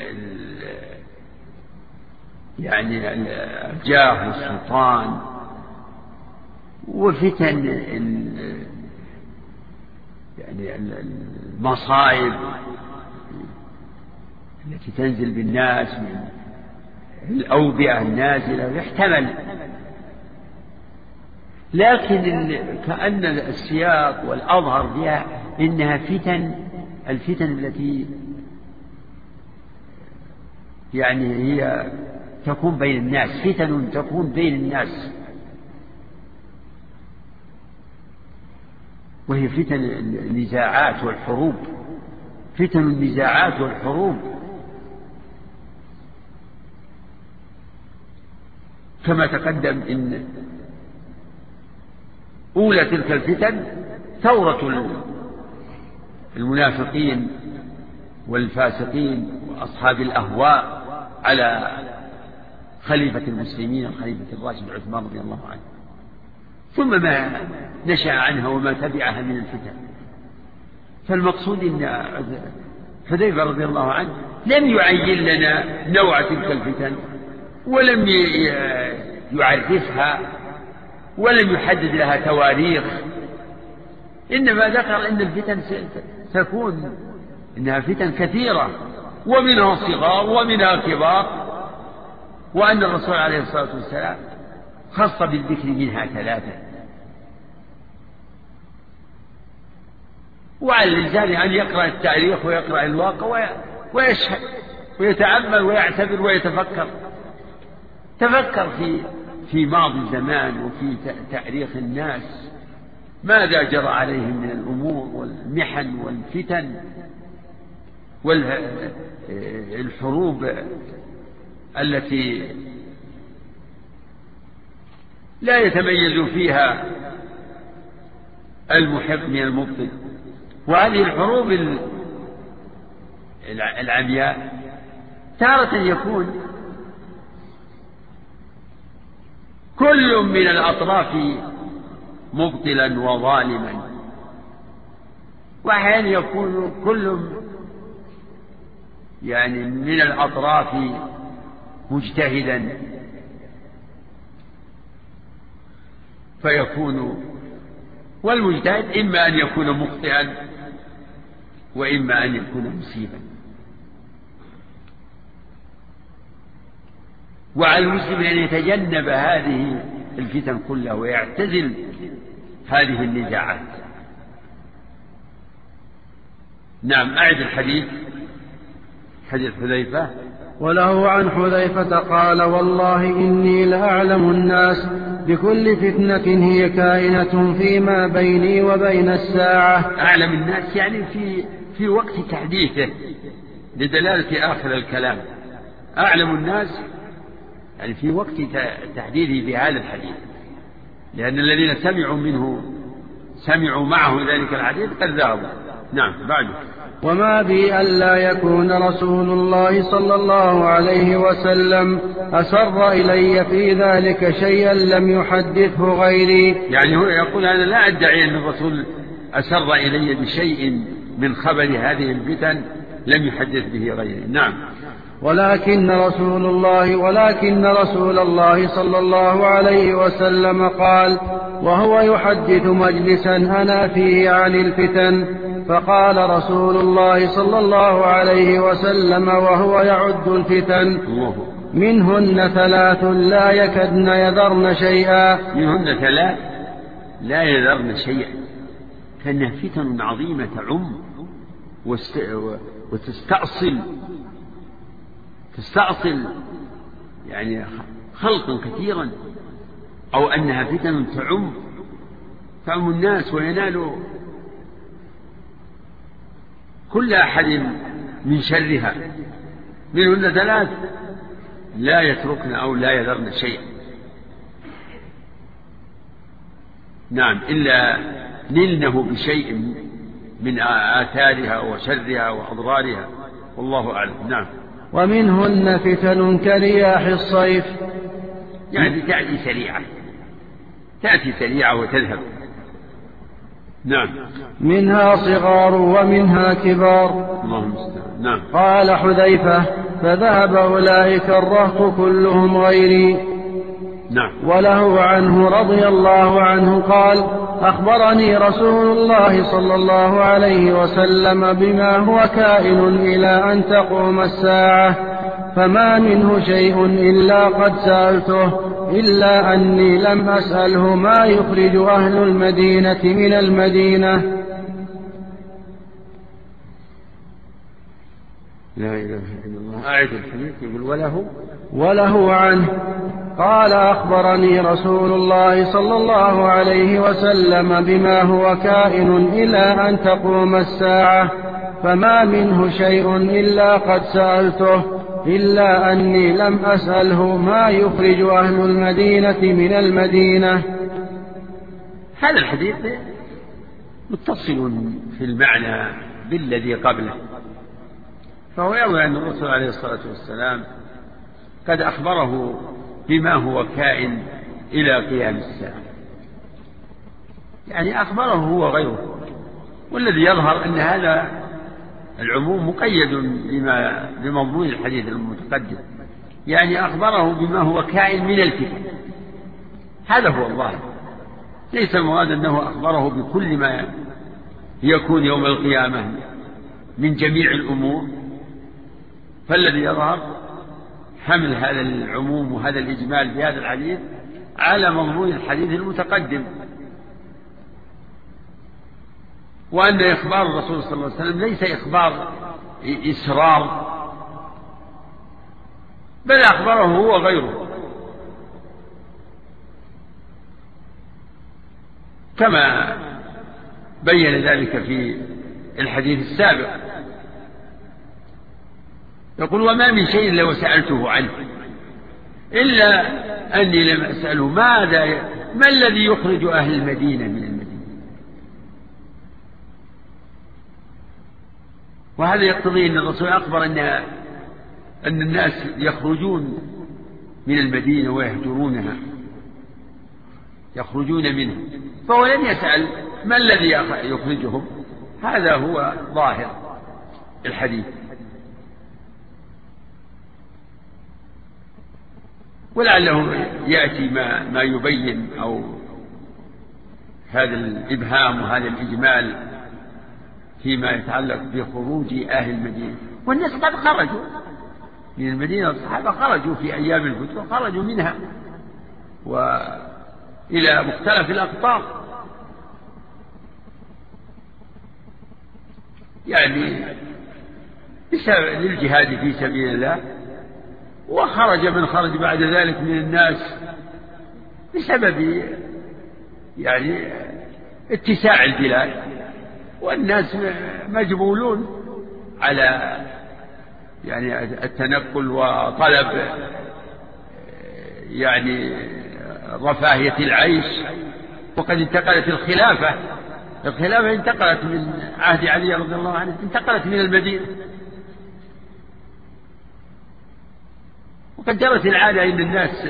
يعني الجاه والسلطان، وفتن يعني المصائب التي تنزل بالناس من الأوبئة النازلة، يحتمل. لكن كأن السياق والأظهر بها إنها الفتن التي يعني هي تكون بين الناس، فتن تكون بين الناس، وهي فتن النزاعات والحروب، فتن النزاعات والحروب، كما تقدم إن أولى تلك الفتن ثورة المنافقين والفاسقين وأصحاب الأهواء على خليفة المسلمين الخليفة الراشد عثمان رضي الله عنه، ثم ما نشأ عنها وما تبعها من الفتن. فالمقصود إن حذيفة رضي الله عنه لم يعين لنا نوع تلك الفتن، ولم يعرفها، ولم يحدد لها تواريخ، إنما ذكر أن الفتن ستكون إنها فتن كثيرة، ومنها صغار ومنها كبار، وأن الرسول عليه الصلاة والسلام خص بالذكر منها 3. وعلى الإنسان أن يقرأ التاريخ ويقرأ الواقع ويشهد ويتأمل ويعتبر ويتفكر. تفكر في ماضي الزمان وفي تاريخ الناس ماذا جرى عليهم من الأمور والمحن والفتن والحروب التي لا يتميز فيها المحق من المبطل. وهذه الحروب العمياء تارة يكون كل من الأطراف مبطلا وظالما، وأحيانا يكون كل يعني من الأطراف مجتهدا، فيكون والمجتهد إما أن يكون مخطئا وإما أن يكون مصيبا. وعلى المسلم أن يتجنب هذه الفتن كلها ويعتزل هذه النزاعات. نعم، أعد الحديث، حديث حذيفة. وله عن حذيفة قال: والله إني لأعلم الناس بكل فتنة هي كائنة فيما بيني وبين الساعة. أعلم الناس يعني في وقت تحديثه لدلالة آخر الكلام. أعلم الناس يعني في وقت تحديثه بهذا الحديث، لأن الذين سمعوا معه ذلك الحديث قد ذهبوا. نعم، بعده. وما بي ألا يكون رسول الله صلى الله عليه وسلم أسر إلي في ذلك شيئا لم يحدثه غيري. يعني هو يقول: أنا لا أدعي أن الرسول أسر إلي بشيء من خبر هذه الفتن لم يحدث به غيري. نعم. ولكن رسول الله صلى الله عليه وسلم قال وهو يحدث مجلسا أنا فيه عن الفتن، فقال رسول الله صلى الله عليه وسلم وهو يعد الفتن: منهن 3 لا يكدن يذرن شيئا. منهن 3 لا يذرن شيئا، فإنها فتن عظيمة تعم وتستأصل يعني خلقا كثيرا، أو أنها فتن تعم الناس وينال كل أحد من شرها، منهن 3 لا يتركن أو لا يذرن شيئا، نعم، إلا نلنه بشيء من آثارها وشرها وأضرارها، والله أعلم. نعم. ومنهن فتن كرياح الصيف، يعني تأتي سريعة وتذهب. نعم. منها صغار ومنها كبار. اللهم المستعان. نعم. قال حذيفة: فذهب أولئك الرهط كلهم غيري. نعم. وله عنه رضي الله عنه قال: أخبرني رسول الله صلى الله عليه وسلم بما هو كائن إلى أن تقوم الساعة، فما منه شيء إلا قد سألته، إلا أني لم أسأله ما يخرج أهل المدينة من المدينة. لا إله إلا الله. أعد الحديث. يقول وله عنه قال: أخبرني رسول الله صلى الله عليه وسلم بما هو كائن إلى أن تقوم الساعة، فما منه شيء إلا قد سألته، إلا أني لم أسأله ما يخرج أهل المدينة من المدينة. هذا الحديث متصل في المعنى بالذي قبله، فهو يروي أن الرسول عليه الصلاة والسلام قد أخبره بما هو كائن إلى قيام الساعة، يعني أخبره هو غيره، والذي يظهر أن هذا العموم مقيد بمضمون الحديث المتقدم، يعني أخبره بما هو كائن من الفتن، هذا هو الظاهر، ليس المراد أنه أخبره بكل ما يكون يوم القيامة من جميع الأمور، فالذي يظهر حمل هذا العموم وهذا الإجمال في هذا الحديث على مضمون الحديث المتقدم، وأن إخبار الرسول صلى الله عليه وسلم ليس إخبار إسرار، بل أخبره هو غيره، كما بين ذلك في الحديث السابق. يقول: وما من شيء لو سألته عنه إلا أني لم أسأله ما الذي يخرج أهل المدينة من المدينة. وهذا يقتضي أن الرسول أخبر أن الناس يخرجون من المدينة ويهجرونها، يخرجون منها، فهو لم يسأل ما الذي يخرجهم، هذا هو ظاهر الحديث. ولعله يأتي ما يبين أو هذا الإبهام وهذا الإجمال فيما يتعلق بخروج أهل المدينة، والناس قد خرجوا من المدينة، الصحابة خرجوا في أيام الفتوح، خرجوا منها وإلى مختلف الأقطار، يعني للجهاد في سبيل الله، وخرج من خرج بعد ذلك من الناس بسبب يعني اتساع البلاد، والناس مجبولون على يعني التنقل وطلب يعني رفاهية العيش. وقد انتقلت الخلافة انتقلت من عهد علي رضي الله عنه، انتقلت من المدينة، وقد جرت العادة أن الناس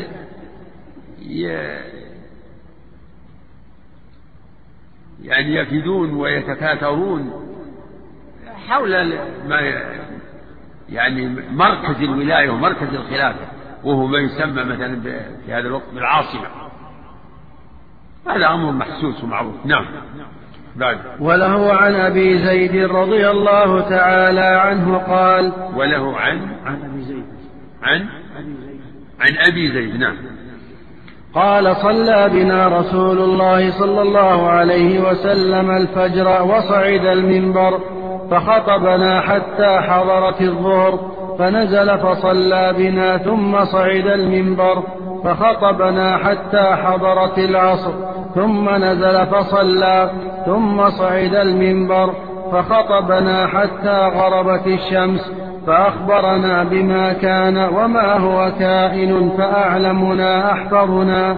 يعني يفدون ويتكاثرون حول ما يعني مركز الولاية ومركز الخلافة، وهو ما يسمى مثلا في هذا الوقت بالعاصمة. هذا أمر محسوس ومعروف. نعم. بعد. وله عن أبي زيد رضي الله تعالى عنه قال: وله عن أبي زيد. عن أبي زيد. نعم. قال صلى بنا رسول الله صلى الله عليه وسلم الفجر وصعد المنبر فخطبنا حتى حضرت الظهر فنزل فصلى بنا ثم صعد المنبر فخطبنا حتى حضرت العصر ثم نزل فصلى ثم صعد المنبر فخطبنا حتى غربت الشمس فأخبرنا بما كان وما هو كائن فأعلمنا أحفظنا.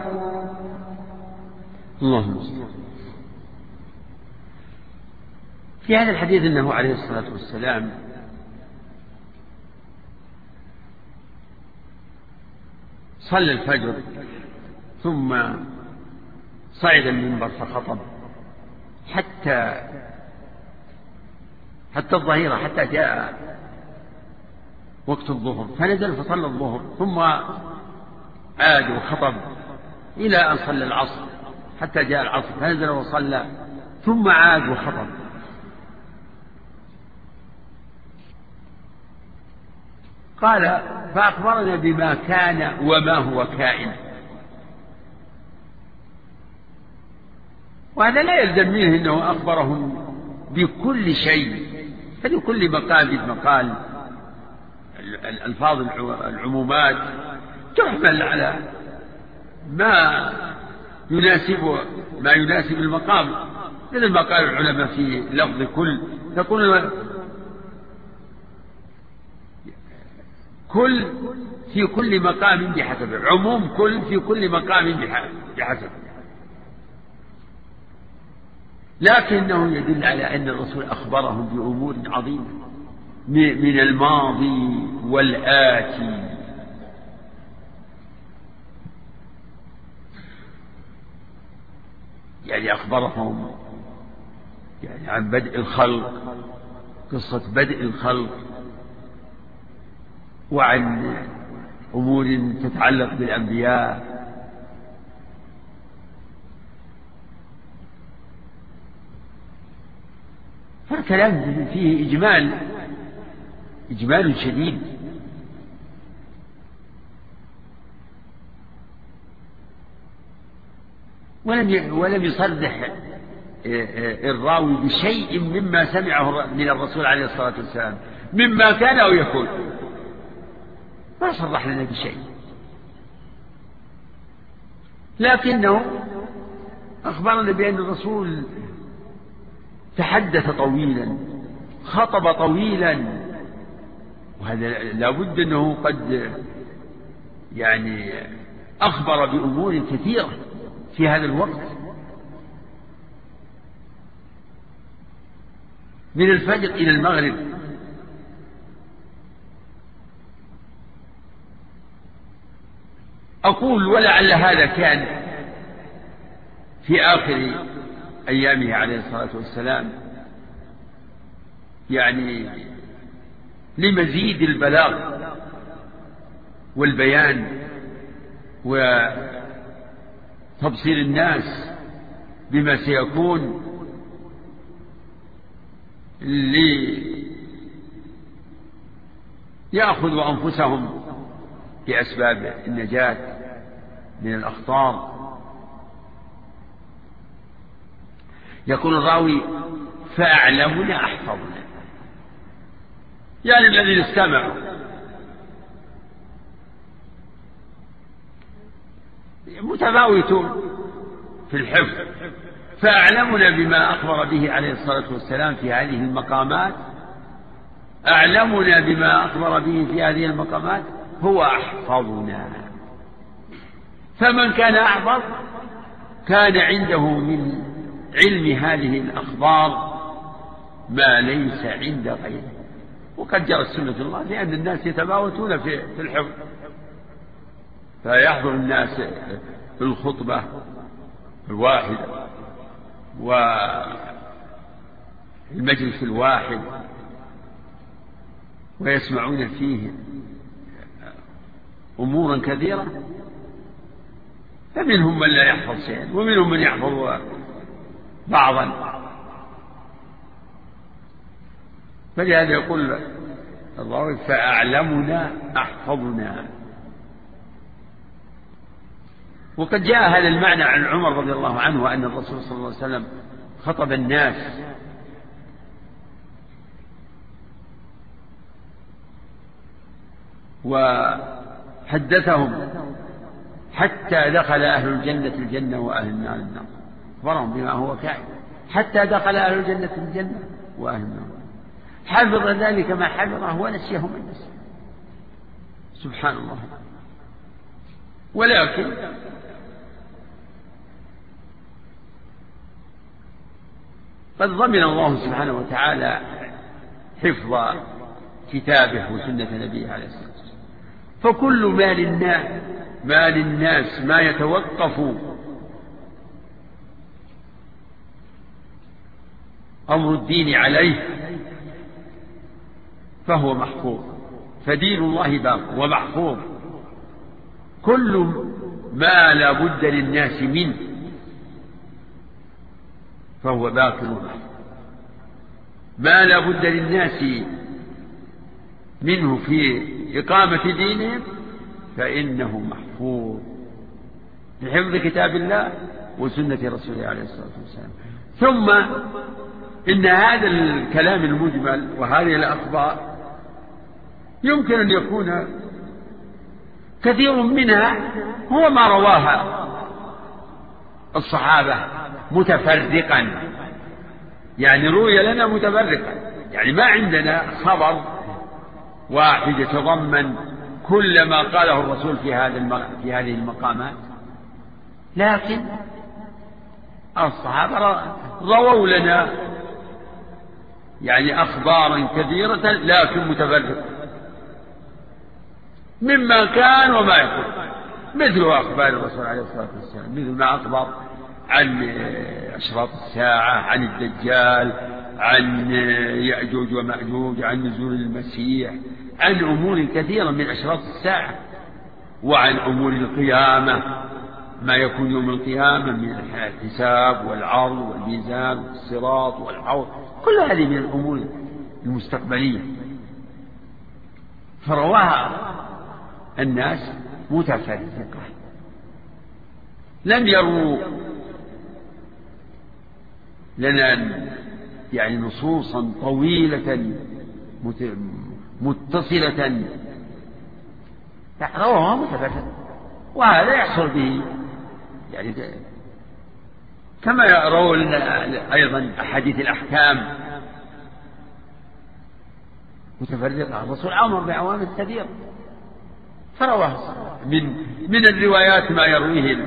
اللهم في هذا الحديث أنه عليه الصلاة والسلام صلى الفجر ثم صعد المنبر فخطب حتى الظهيرة، حتى جاء وقت الظهر فنزل فصلى الظهر ثم عاد وخطب إلى أن صلى العصر حتى جاء العصر فنزل وصلى ثم عاد وخطب. قال فأخبرنا بما كان وما هو كائن. وهذا لا يلزم منه أنه أخبرهم بكل شيء، فلكل مقام مقال. الألفاظ العمومات تحمل على ما يناسب المقام، مثل ما قال العلماء في لفظ كل، تقول كل في كل مقام بحسبه، عموم كل في كل مقام بحسبه، لكنه يدل على أن الرسول أخبرهم بأمور عظيمة من الماضي والآتي. يعني أخبرهم يعني عن بدء الخلق، قصة بدء الخلق، وعن أمور تتعلق بالأنبياء، فالكلام فيه إجمال شديد. ولم يصرح الراوي بشيء مما سمعه من الرسول عليه الصلاة والسلام مما كان أو يكون، ما صرح لنا بشيء، لكنه أخبرنا بأن الرسول تحدث طويلا، خطب طويلا، وهذا لابد أنه قد يعني أخبر بأمور كثيرة في هذا الوقت، من الفجر إلى المغرب. أقول ولعل هذا كان في آخر أيامه عليه الصلاة والسلام، يعني لمزيد البلاغ والبيان وتبصير الناس بما سيكون، ليأخذوا أنفسهم بأسباب النجاة من الأخطار. يقول الراوي فأعلمنا أحفظنا، يعني الذين استمعوا متفاوتون في الحفظ، فأعلمنا بما أخبر به عليه الصلاة والسلام في هذه المقامات، أعلمنا بما أخبر به في هذه المقامات هو أحفظنا. فمن كان أحفظ كان عنده من علم هذه الأخبار ما ليس عند غيره. وقد جرت سنة الله لأن الناس يتفاوتون في الحفظ، فيحضر الناس في الخطبة الواحدة والمجلس الواحد ويسمعون فيه أمورا كثيرة، فمنهم من لا يحفظ شيئا ومنهم من يحفظ بعضا. فلهذا يقول الراوي فأعلمنا أحفظنا. وقد جاء هذا المعنى عن عمر رضي الله عنه وأن الرسول صلى الله عليه وسلم خطب الناس وحدثهم حتى دخل أهل الجنة الجنة وأهل النار النار، أخبرهم بما هو كائن حتى دخل أهل الجنة الجنة وأهل النار، حفظ ذلك ما حفظه ونسيه من نسيه، سبحان الله. ولكن قد ضمن الله سبحانه وتعالى حفظ كتابه وسنة نبيه عليه الصلاة والسلام، فكل ما للناس ما يتوقف أمر الدين عليه فهو محفوظ، فدين الله باق ومحفوظ. كل ما لا بد للناس منه فهو باق ومحفوظ، ما لا بد للناس منه في إقامة دينهم فإنه محفوظ بحفظ كتاب الله وسنة رسوله عليه الصلاة والسلام. ثم إن هذا الكلام المجمل وهذه الأخبار يمكن أن يكون كثير منها هو ما رواها الصحابة متفرقا، يعني روي لنا متفرقا، يعني ما عندنا خبر واحد يتضمن كل ما قاله الرسول في هذه المقامات، لكن الصحابة رووا لنا يعني أخبارا كثيرة لكن متفرقة مما كان وما يكون، مثل أخبار الرسول عليه الصلاة والسلام، مثل ما أخبر عن أشراط الساعة، عن الدجال، عن يأجوج ومأجوج، عن نزول المسيح، عن أمور كثيرة من أشراط الساعة، وعن أمور القيامة، ما يكون يوم القيامة من الحساب والعرض والميزان والصراط والحوض، كل هذه من الأمور المستقبلية، فرواها الناس متفرقة، لم يروا لنا يعني نصوصا طويلة متصلة، رواها متفرقة، وهذا يحصل به يعني كما يرون أيضا أحاديث الأحكام متفرقة. الرسول أمر بأوامر كثيرة فرواها من الروايات ما يرويه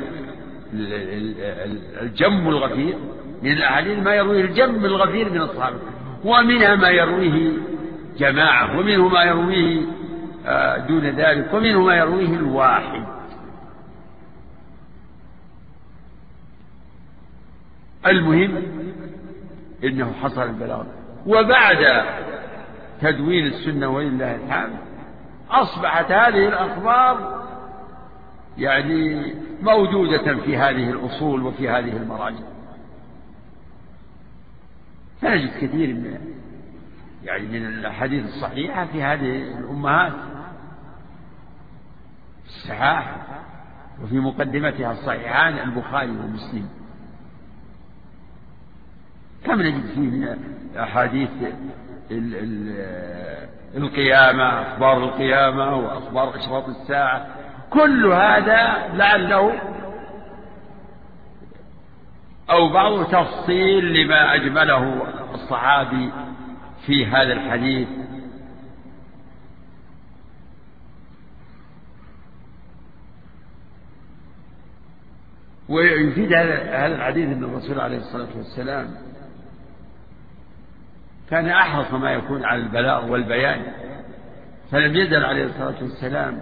الجم الغفير، من الأحاديث ما يرويه الجم الغفير من الصحابة، ومنها ما يرويه جماعة، ومنه ما يرويه دون ذلك، ومنه ما يرويه الواحد. المهم إنه حصل البلاغ، وبعد تدوين السنة ولله الحمد أصبحت هذه الأخبار يعني موجودة في هذه الأصول وفي هذه المراجع، فنجد كثير من الأحاديث الصحيحة في هذه الأمهات الصحاح، وفي مقدمتها الصحيحان البخاري ومسلم، كم نجد فيه من أحاديث القيامة، أخبار القيامة وأخبار أشراط الساعة، كل هذا لعله أو بعض تفصيل لما أجمله الصحابي في هذا الحديث. ويفيد هذا الحديث أن الرسول عليه الصلاة والسلام كان أحرص ما يكون على البلاغ والبيان، فلم يزل عليه الصلاة والسلام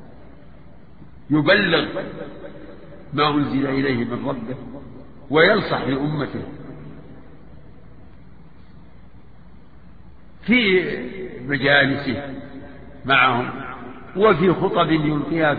يبلغ ما أنزل إليه من ربه وينصح لأمته في مجالسه معهم، وفي خطب يلقيها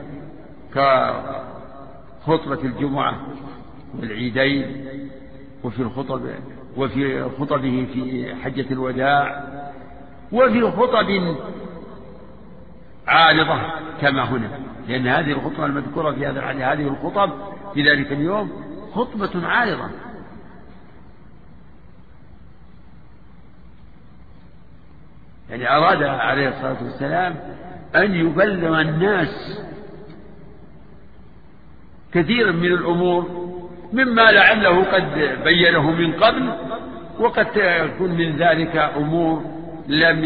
كخطبة الجمعة والعيدين، وفي خطبه في حجة الوداع، وفي خطب عارضة كما هنا، لأن هذه الخطبة المذكورة في هذا الحديث، هذه الخطب في ذلك اليوم خطبة عارضة. يعني أراد عليه الصلاة والسلام أن يبلغ الناس كثيرا من الأمور مما لعله قد بينه من قبل، وقد تكون من ذلك أمور لم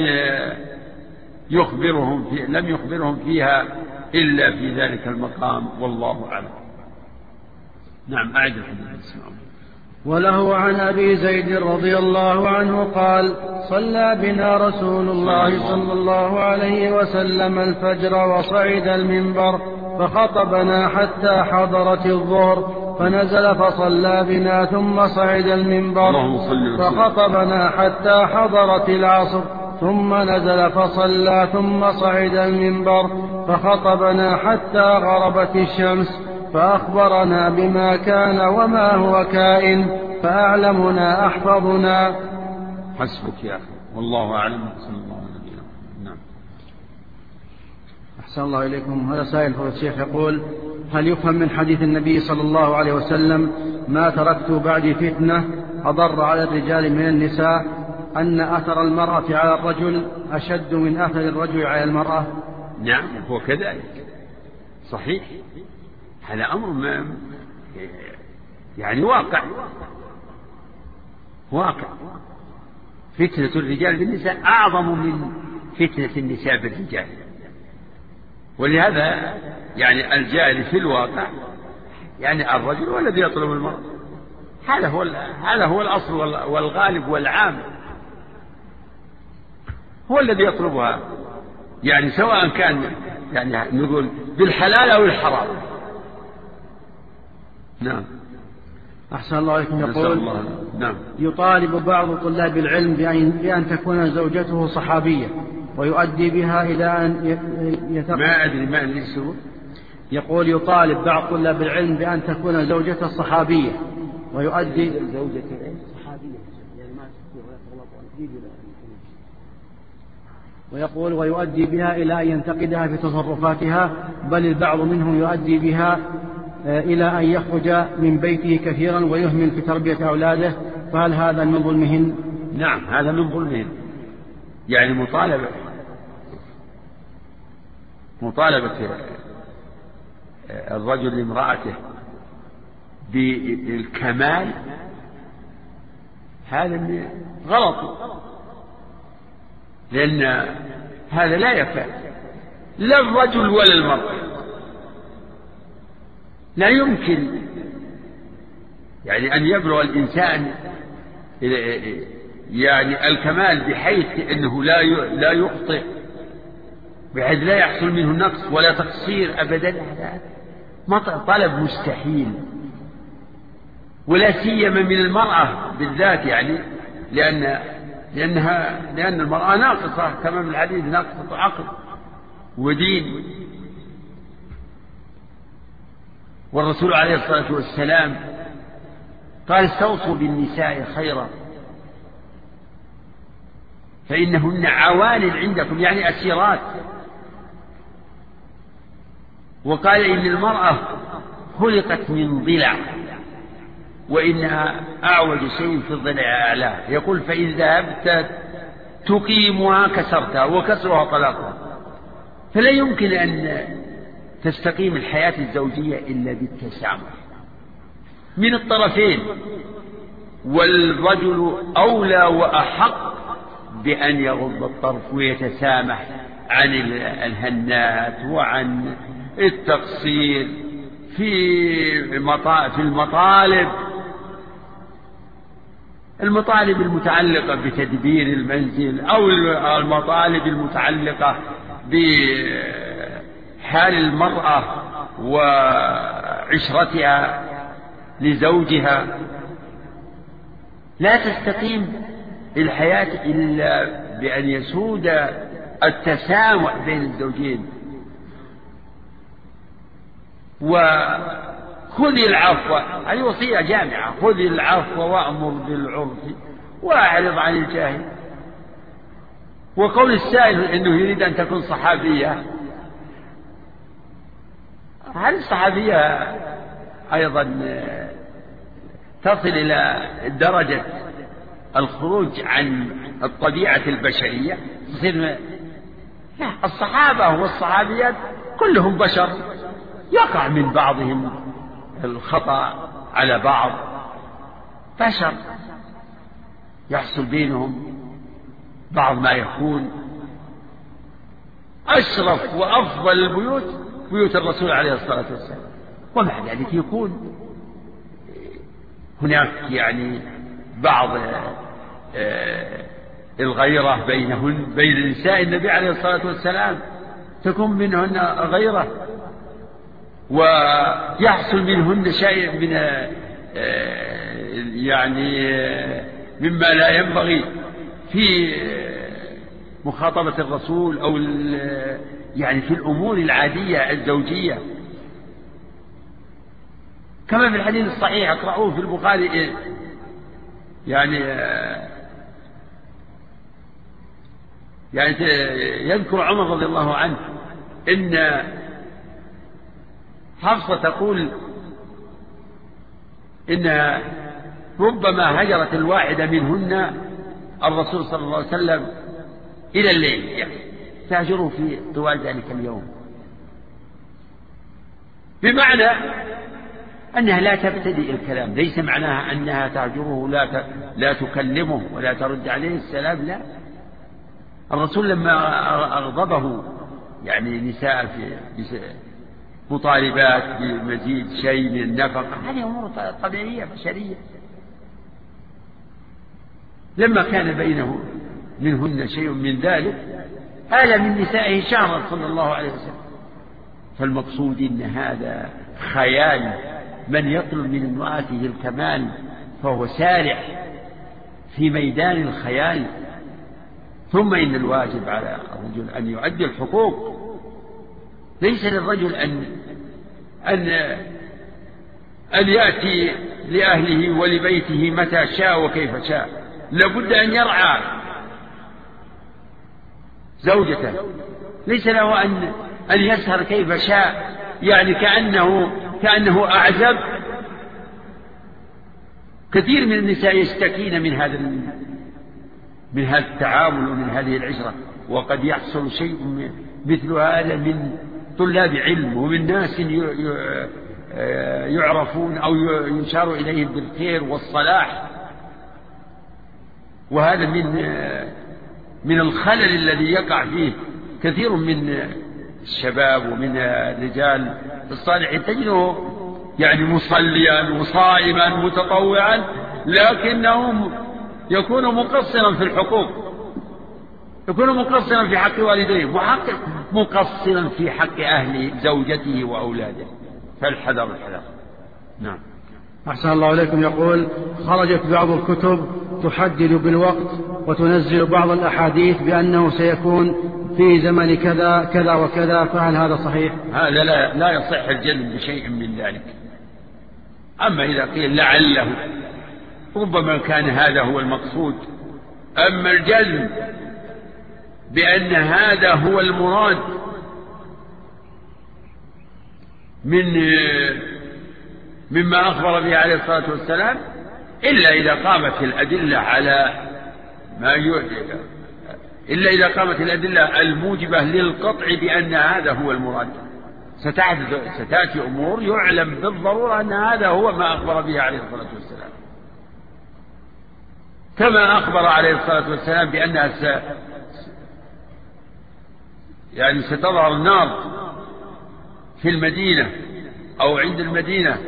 يخبرهم فيها إلا في ذلك المقام، والله أعلم. نعم، أعد الحديث. وله عن أبي زيد رضي الله عنه قال: صلى بنا رسول الله صلى الله عليه وسلم الفجر وصعد المنبر فخطبنا حتى حضرت الظهر، فنزل فصلى بنا ثم صعد المنبر فخطبنا حتى حضرت العصر، ثم نزل فصلى ثم صعد المنبر فخطبنا حتى غربت الشمس، فأخبرنا بما كان وما هو كائن، فأعلمنا أحفظنا. حسبك يا أخي، والله أعلم. صلى الله عليه وسلم. نعم. أحسن الله إليكم. هذا سائل فضيلة الشيخ يقول: هل يفهم من حديث النبي صلى الله عليه وسلم ما تركت بعدي فتنة أضر على الرجال من النساء أن أثر المرأة على الرجل أشد من أثر الرجل على المرأة؟ نعم، هو كذلك صحيح. هذا أمر يعني واقع. فتنة الرجال بالنساء أعظم من فتنة النساء بالرجال، ولهذا يعني الجاري في الواقع يعني الرجل هو الذي يطلب المرأة، هذا هو الأصل والغالب والعام، هو الذي يطلبها، يعني سواء كان يعني نقول بالحلال أو الحرام. نعم. أحسن الله عليكم. يقول: نعم. يطالب بعض طلاب العلم بأن تكون زوجته صحابية ويؤدي بها إلى أن ما أدري ما السبب. يقول: يطالب بعض طلاب العلم بأن تكون زوجته صحابية ويؤدي ويقول ويؤدي بها إلى أن ينتقدها في تصرفاتها، بل البعض منهم يؤدي بها إلى أن يخرج من بيته كثيرا ويهمل في تربية أولاده، فهل هذا من ظلمهن؟ نعم، هذا من ظلمهن. يعني مطالبة الرجل لامرأته بالكمال هذا غلط، لأن هذا لا يفعل لا الرجل ولا المرأة. لا يمكن يعني أن يبلغ الإنسان يعني الكمال بحيث أنه لا يخطئ، بحيث لا يحصل منه نقص ولا تقصير أبدا. طلب مستحيل، ولا سيما من المرأة بالذات، يعني لأن المرأة ناقصة كما في الحديث، ناقصة عقل ودين. والرسول عليه الصلاة والسلام قال: استوصوا بالنساء خيرا فإنهن عوان عندكم، يعني أسيرات. وقال: إن المرأة خلقت من ضلع وإنها أعوج شيء في الضلع أعلاه. يقول: فإن ذهبت تقيمها كسرتها، وكسرها طلاقها. فلا يمكن أن تستقيم الحياة الزوجية إلا بالتسامح من الطرفين، والرجل أولى وأحق بأن يغض الطرف ويتسامح عن الهنات وعن التقصير في المطالب المتعلقة بتدبير المنزل، أو المطالب المتعلقة بحال المرأة وعشرتها لزوجها. لا تستقيم الحياة إلا بأن يسود التسامح بين الزوجين. وخذ العفو، هذه وصية جامعة: خذ العفو وأمر بالعرف وأعرض عن الجاهل. وقول السائل إنه يريد أن تكون صحابية، هل الصحابية أيضا تصل إلى درجة الخروج عن الطبيعة البشرية؟ لا، الصحابة والصحابيات كلهم بشر، يقع من بعضهم الخطأ على بعض، بشر يحصل بينهم بعض ما يكون. أشرف وأفضل البيوت بيوت الرسول عليه الصلاة والسلام، ومع ذلك يكون هناك يعني بعض الغيرة بين نساء النبي عليه الصلاة والسلام، تكون منهن غيرة ويحصل منهن شيء من يعني مما لا ينبغي في مخاطبة الرسول أو يعني في الأمور العادية الزوجية، كما في الحديث الصحيح اقرأوه في البخاري، يعني يذكر عمر رضي الله عنه إن حفصة تقول إن ربما هجرت الواحدة منهن الرسول صلى الله عليه وسلم إلى الليل، يعني تهجره في طوال ذلك اليوم، بمعنى أنها لا تبتدئ الكلام، ليس معناها أنها تهجره لا تكلمه ولا ترد عليه السلام، لا. الرسول لما أغضبه يعني نساء في مطالبات بمزيد شيء من النفقة، هذه أمور طبيعية بشرية، لما كان بينه منهن شيء من ذلك آل من نسائه شهرا صلى الله عليه وسلم. فالمقصود إن هذا خيال، من يطلب من امرأته الكمال فهو سارح في ميدان الخيال. ثم إن الواجب على الرجل أن يؤدي الحقوق، ليس للرجل أن يأتي لأهله ولبيته متى شاء وكيف شاء، لابد أن يرعى زوجته، ليس له أن يسهر كيف شاء، يعني كأنه أعزب. كثير من النساء يشتكين من هذا التعامل ومن هذه العشرة، وقد يحصل شيء مثل هذا من طلاب علم ومن ناس يعرفون أو يشار إليهم بالخير والصلاح، وهذا من الخلل الذي يقع فيه كثير من الشباب ومن الرجال الصالحين، تجده يعني مصليا وصائما متطوعا، لكنه يكون مقصرا في الحقوق، يكون مقصرا في حق والديه، مقصرا في حق أهله زوجته وأولاده، فالحذر الحذر. نعم. أحسن الله إليكم. يقول: خرجت بعض الكتب تحدد بالوقت وتنزل بعض الأحاديث بأنه سيكون في زمن كذا كذا وكذا، فهل هذا صحيح؟ هذا لا يصح الجزم بشيء من ذلك. أما إذا قيل لعله، ربما كان هذا هو المقصود. أما الجزم بأن هذا هو المراد مما أخبر به عليه الصلاة والسلام، إلا إذا قامت الأدلة على إلا إذا قامت الأدلة الموجبة للقطع بأن هذا هو المراد. ستأتي أمور يعلم بالضرورة أن هذا هو ما أخبر به عليه الصلاة والسلام، كما أخبر عليه الصلاة والسلام بأنها يعني ستظهر النار في المدينة أو عند المدينة،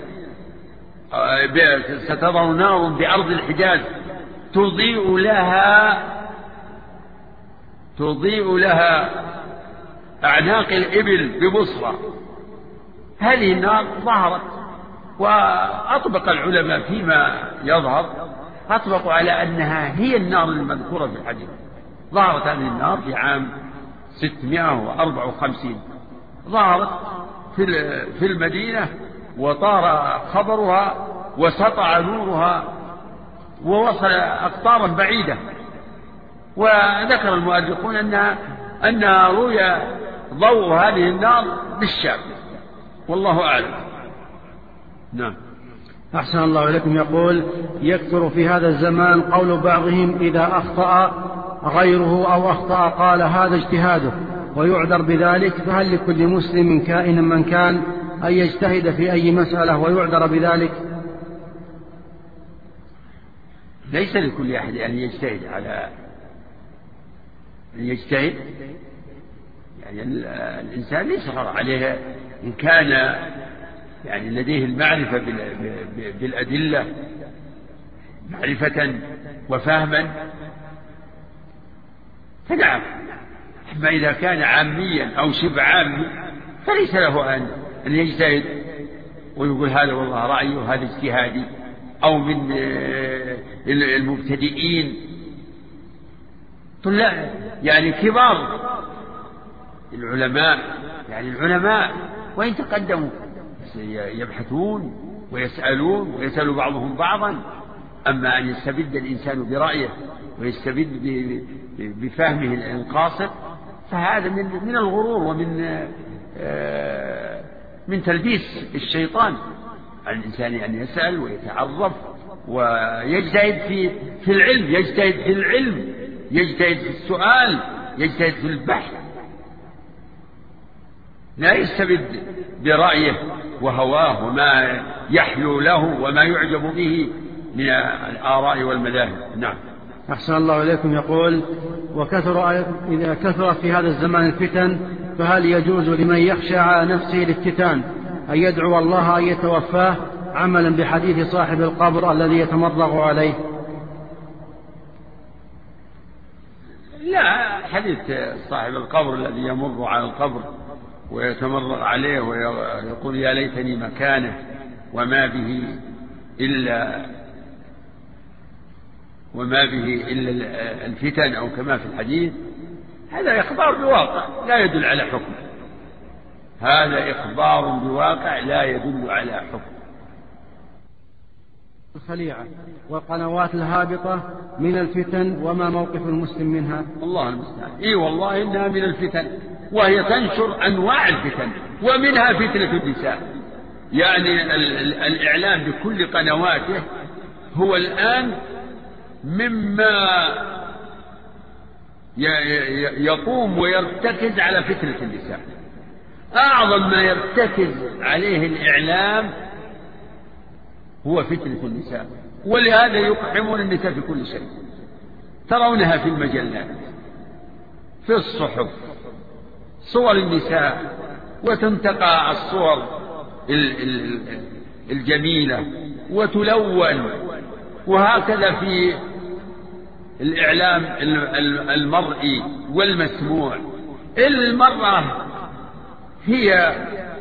ستظهر نار بأرض الحجاز تضيء لها أعناق الإبل ببصرة. هذه النار ظهرت، وأطبق العلماء فيما يظهر، أطبقوا على أنها هي النار المذكورة في الحديث. ظهرت هذه النار في عام 654، ظهرت في المدينة، وطار خبرها وسطع نورها ووصل أقطارا بعيدة. وذكر المؤرخون أن روي ضوء هذه النار بالشام، والله أعلم. نعم. أحسن الله إليكم. يقول: يكثر في هذا الزمان قول بعضهم إذا أخطأ غيره أو أخطأ قال هذا اجتهاده ويعذر بذلك، فهل لكل مسلم كائنا من كان أن يجتهد في أي مسألة ويعذر بذلك؟ ليس لكل أحد أن يجتهد على أن يجتهد، يعني الإنسان ليس عليه إن كان يعني لديه المعرفة بالأدلة معرفة وفهما فنعم. أما إذا كان عاميا أو شبه عامي فليس له أن يجتهد ويقول هذا والله رأيي وهذا اجتهادي، أو من المبتدئين طلاب يعني كبار العلماء، يعني العلماء وإن تقدموا يبحثون ويسألون ويسأل بعضهم بعضا. أما أن يستبد الإنسان برأيه ويستبد بفهمه القاصر فهذا من الغرور ومن تلبيس الشيطان على الإنسان أن يسأل ويتعرف ويجتهد في العلم، يجتهد في العلم، يجتهد في السؤال، يجتهد في البحث، لا يستبد برأيه وهواه وما يحلو له وما يعجب به من الآراء والمذاهب. نعم. أحسن الله إليكم. يقول: إذا كثر في هذا الزمان الفتن فهل يجوز لمن يخشى على نفسه الافتتان أن يدعو الله أن يتوفاه عملا بحديث صاحب القبر الذي يتمرغ عليه؟ لا، حديث صاحب القبر الذي يمر على القبر ويتمرغ عليه ويقول يا ليتني مكانه وما به إلا الفتن أو كما في الحديث، هذا إخبار بواقع لا يدل على حكم، هذا إخبار بواقع لا يدل على حكم. الخليعة والقنوات الهابطة من الفتن وما موقف المسلم منها؟ الله المستعان. إيه والله إنها من الفتن، وهي تنشر أنواع الفتن ومنها فتنة النساء. يعني الإعلام بكل قنواته هو الآن مما يقوم ويرتكز على فتنة النساء. أعظم ما يرتكز عليه الإعلام هو فتنة النساء، ولهذا يقحمون النساء في كل شيء، ترونها في المجلات، في الصحف، صور النساء، وتنتقى الصور الجميلة وتلون، وهكذا في الإعلام المرئي والمسموع. المرأة هي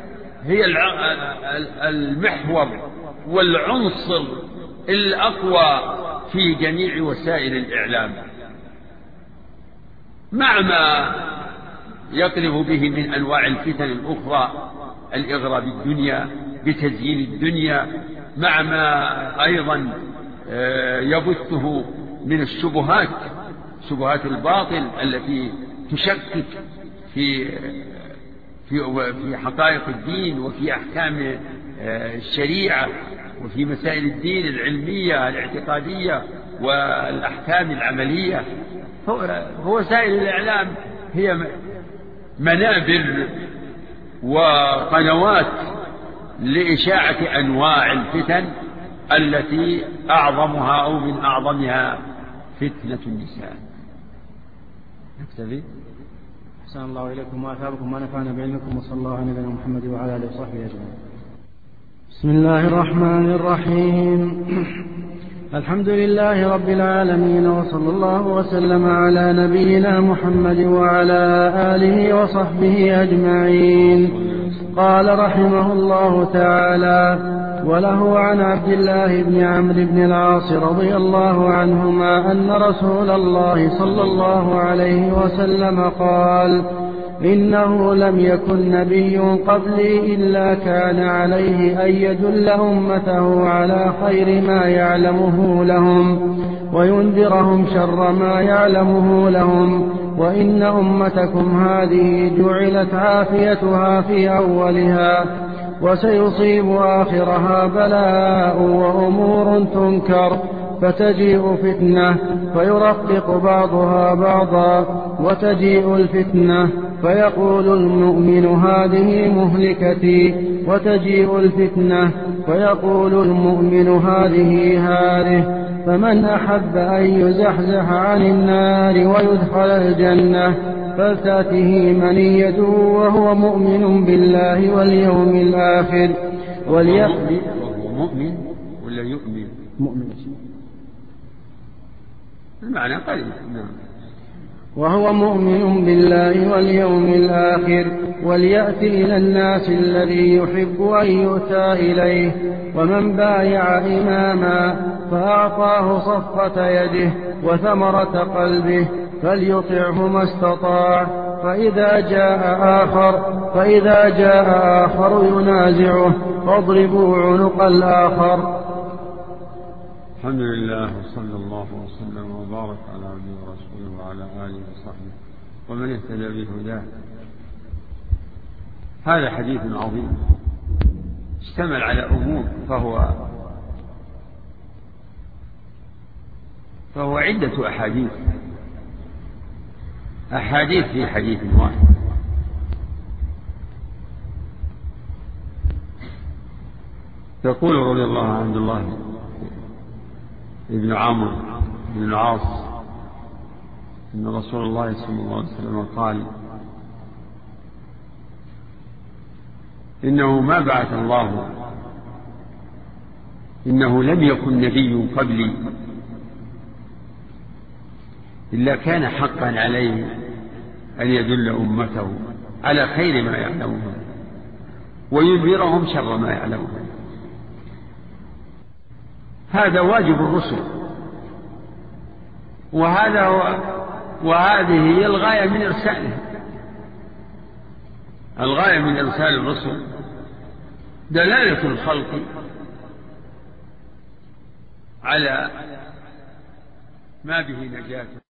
المحور والعنصر الأقوى في جميع وسائل الإعلام، مع ما يقلب به من أنواع الفتن الأخرى، الإغراء بالدنيا بتزيين الدنيا، مع ما أيضا يبثه من الشبهات، شبهات الباطل التي تشكك في حقائق الدين وفي أحكام الشريعة وفي مسائل الدين العلمية الاعتقادية والأحكام العملية. هو وسائل الإعلام هي منابر وقنوات لإشاعة أنواع الفتن التي أعظمها أو من أعظمها فتنة النساء. نكتفي. أحسن الله إليكم وأثابكم ونفعنا بعلمكم، وصلى الله على نبينا محمد وعلى آله وصحبه أجمعين. بسم الله الرحمن الرحيم. الحمد لله رب العالمين، وصلى الله وسلم على نبينا محمد وعلى آله وصحبه أجمعين. قال رحمه الله تعالى: وله عن عبد الله بن عمرو بن العاص رضي الله عنهما أن رسول الله صلى الله عليه وسلم قال: إنه لم يكن نبي قبلي إلا كان عليه أن يدل أمته على خير ما يعلمه لهم وينذرهم شر ما يعلمه لهم، وإن أمتكم هذه جعلت عافيتها في أولها وسيصيب آخرها بلاء وأمور تنكر، فتجيء فتنة فيرقق بعضها بعضا، وتجيء الفتنة فيقول المؤمن هذه مهلكتي، وتجيء الفتنة فيقول المؤمن هذه هاره. فمن أحب أن يزحزح عن النار ويدخل الجنة فلتأته منيته وهو مؤمن بالله واليوم الآخر وهو مؤمن ولا يؤمن؟ مؤمن المعنى قريب. وهو مؤمن بالله واليوم الآخر، وليأتي إلى الناس الذي يحب أن يؤتى إليه. ومن بايع إماما فأعطاه صفة يده وثمرة قلبه فليطعه ما استطاع، فإذا جاء آخر ينازعه فاضربوا عنق الآخر. الحمد لله وصلى الله وسلم وبارك على عبده ورسوله وعلى آله وصحبه ومن اهتدى بهداه. هذا حديث عظيم اشتمل على أمور، فهو عدة أحاديث في حديث واحد. يقول رضي الله عنه عبد الله ابن عمرو بن العاص إن رسول الله صلى الله عليه وسلم قال: إنه لم يكن نبي قبلي إلا كان حقا عليه أن يدل أمته على خير ما يعلمون وينذرهم شر ما يعلمون. هذا واجب الرسل، وهذه هي الغاية من إرساله. الغاية من إرسال الرسل دلالة الخلق على ما به نجاة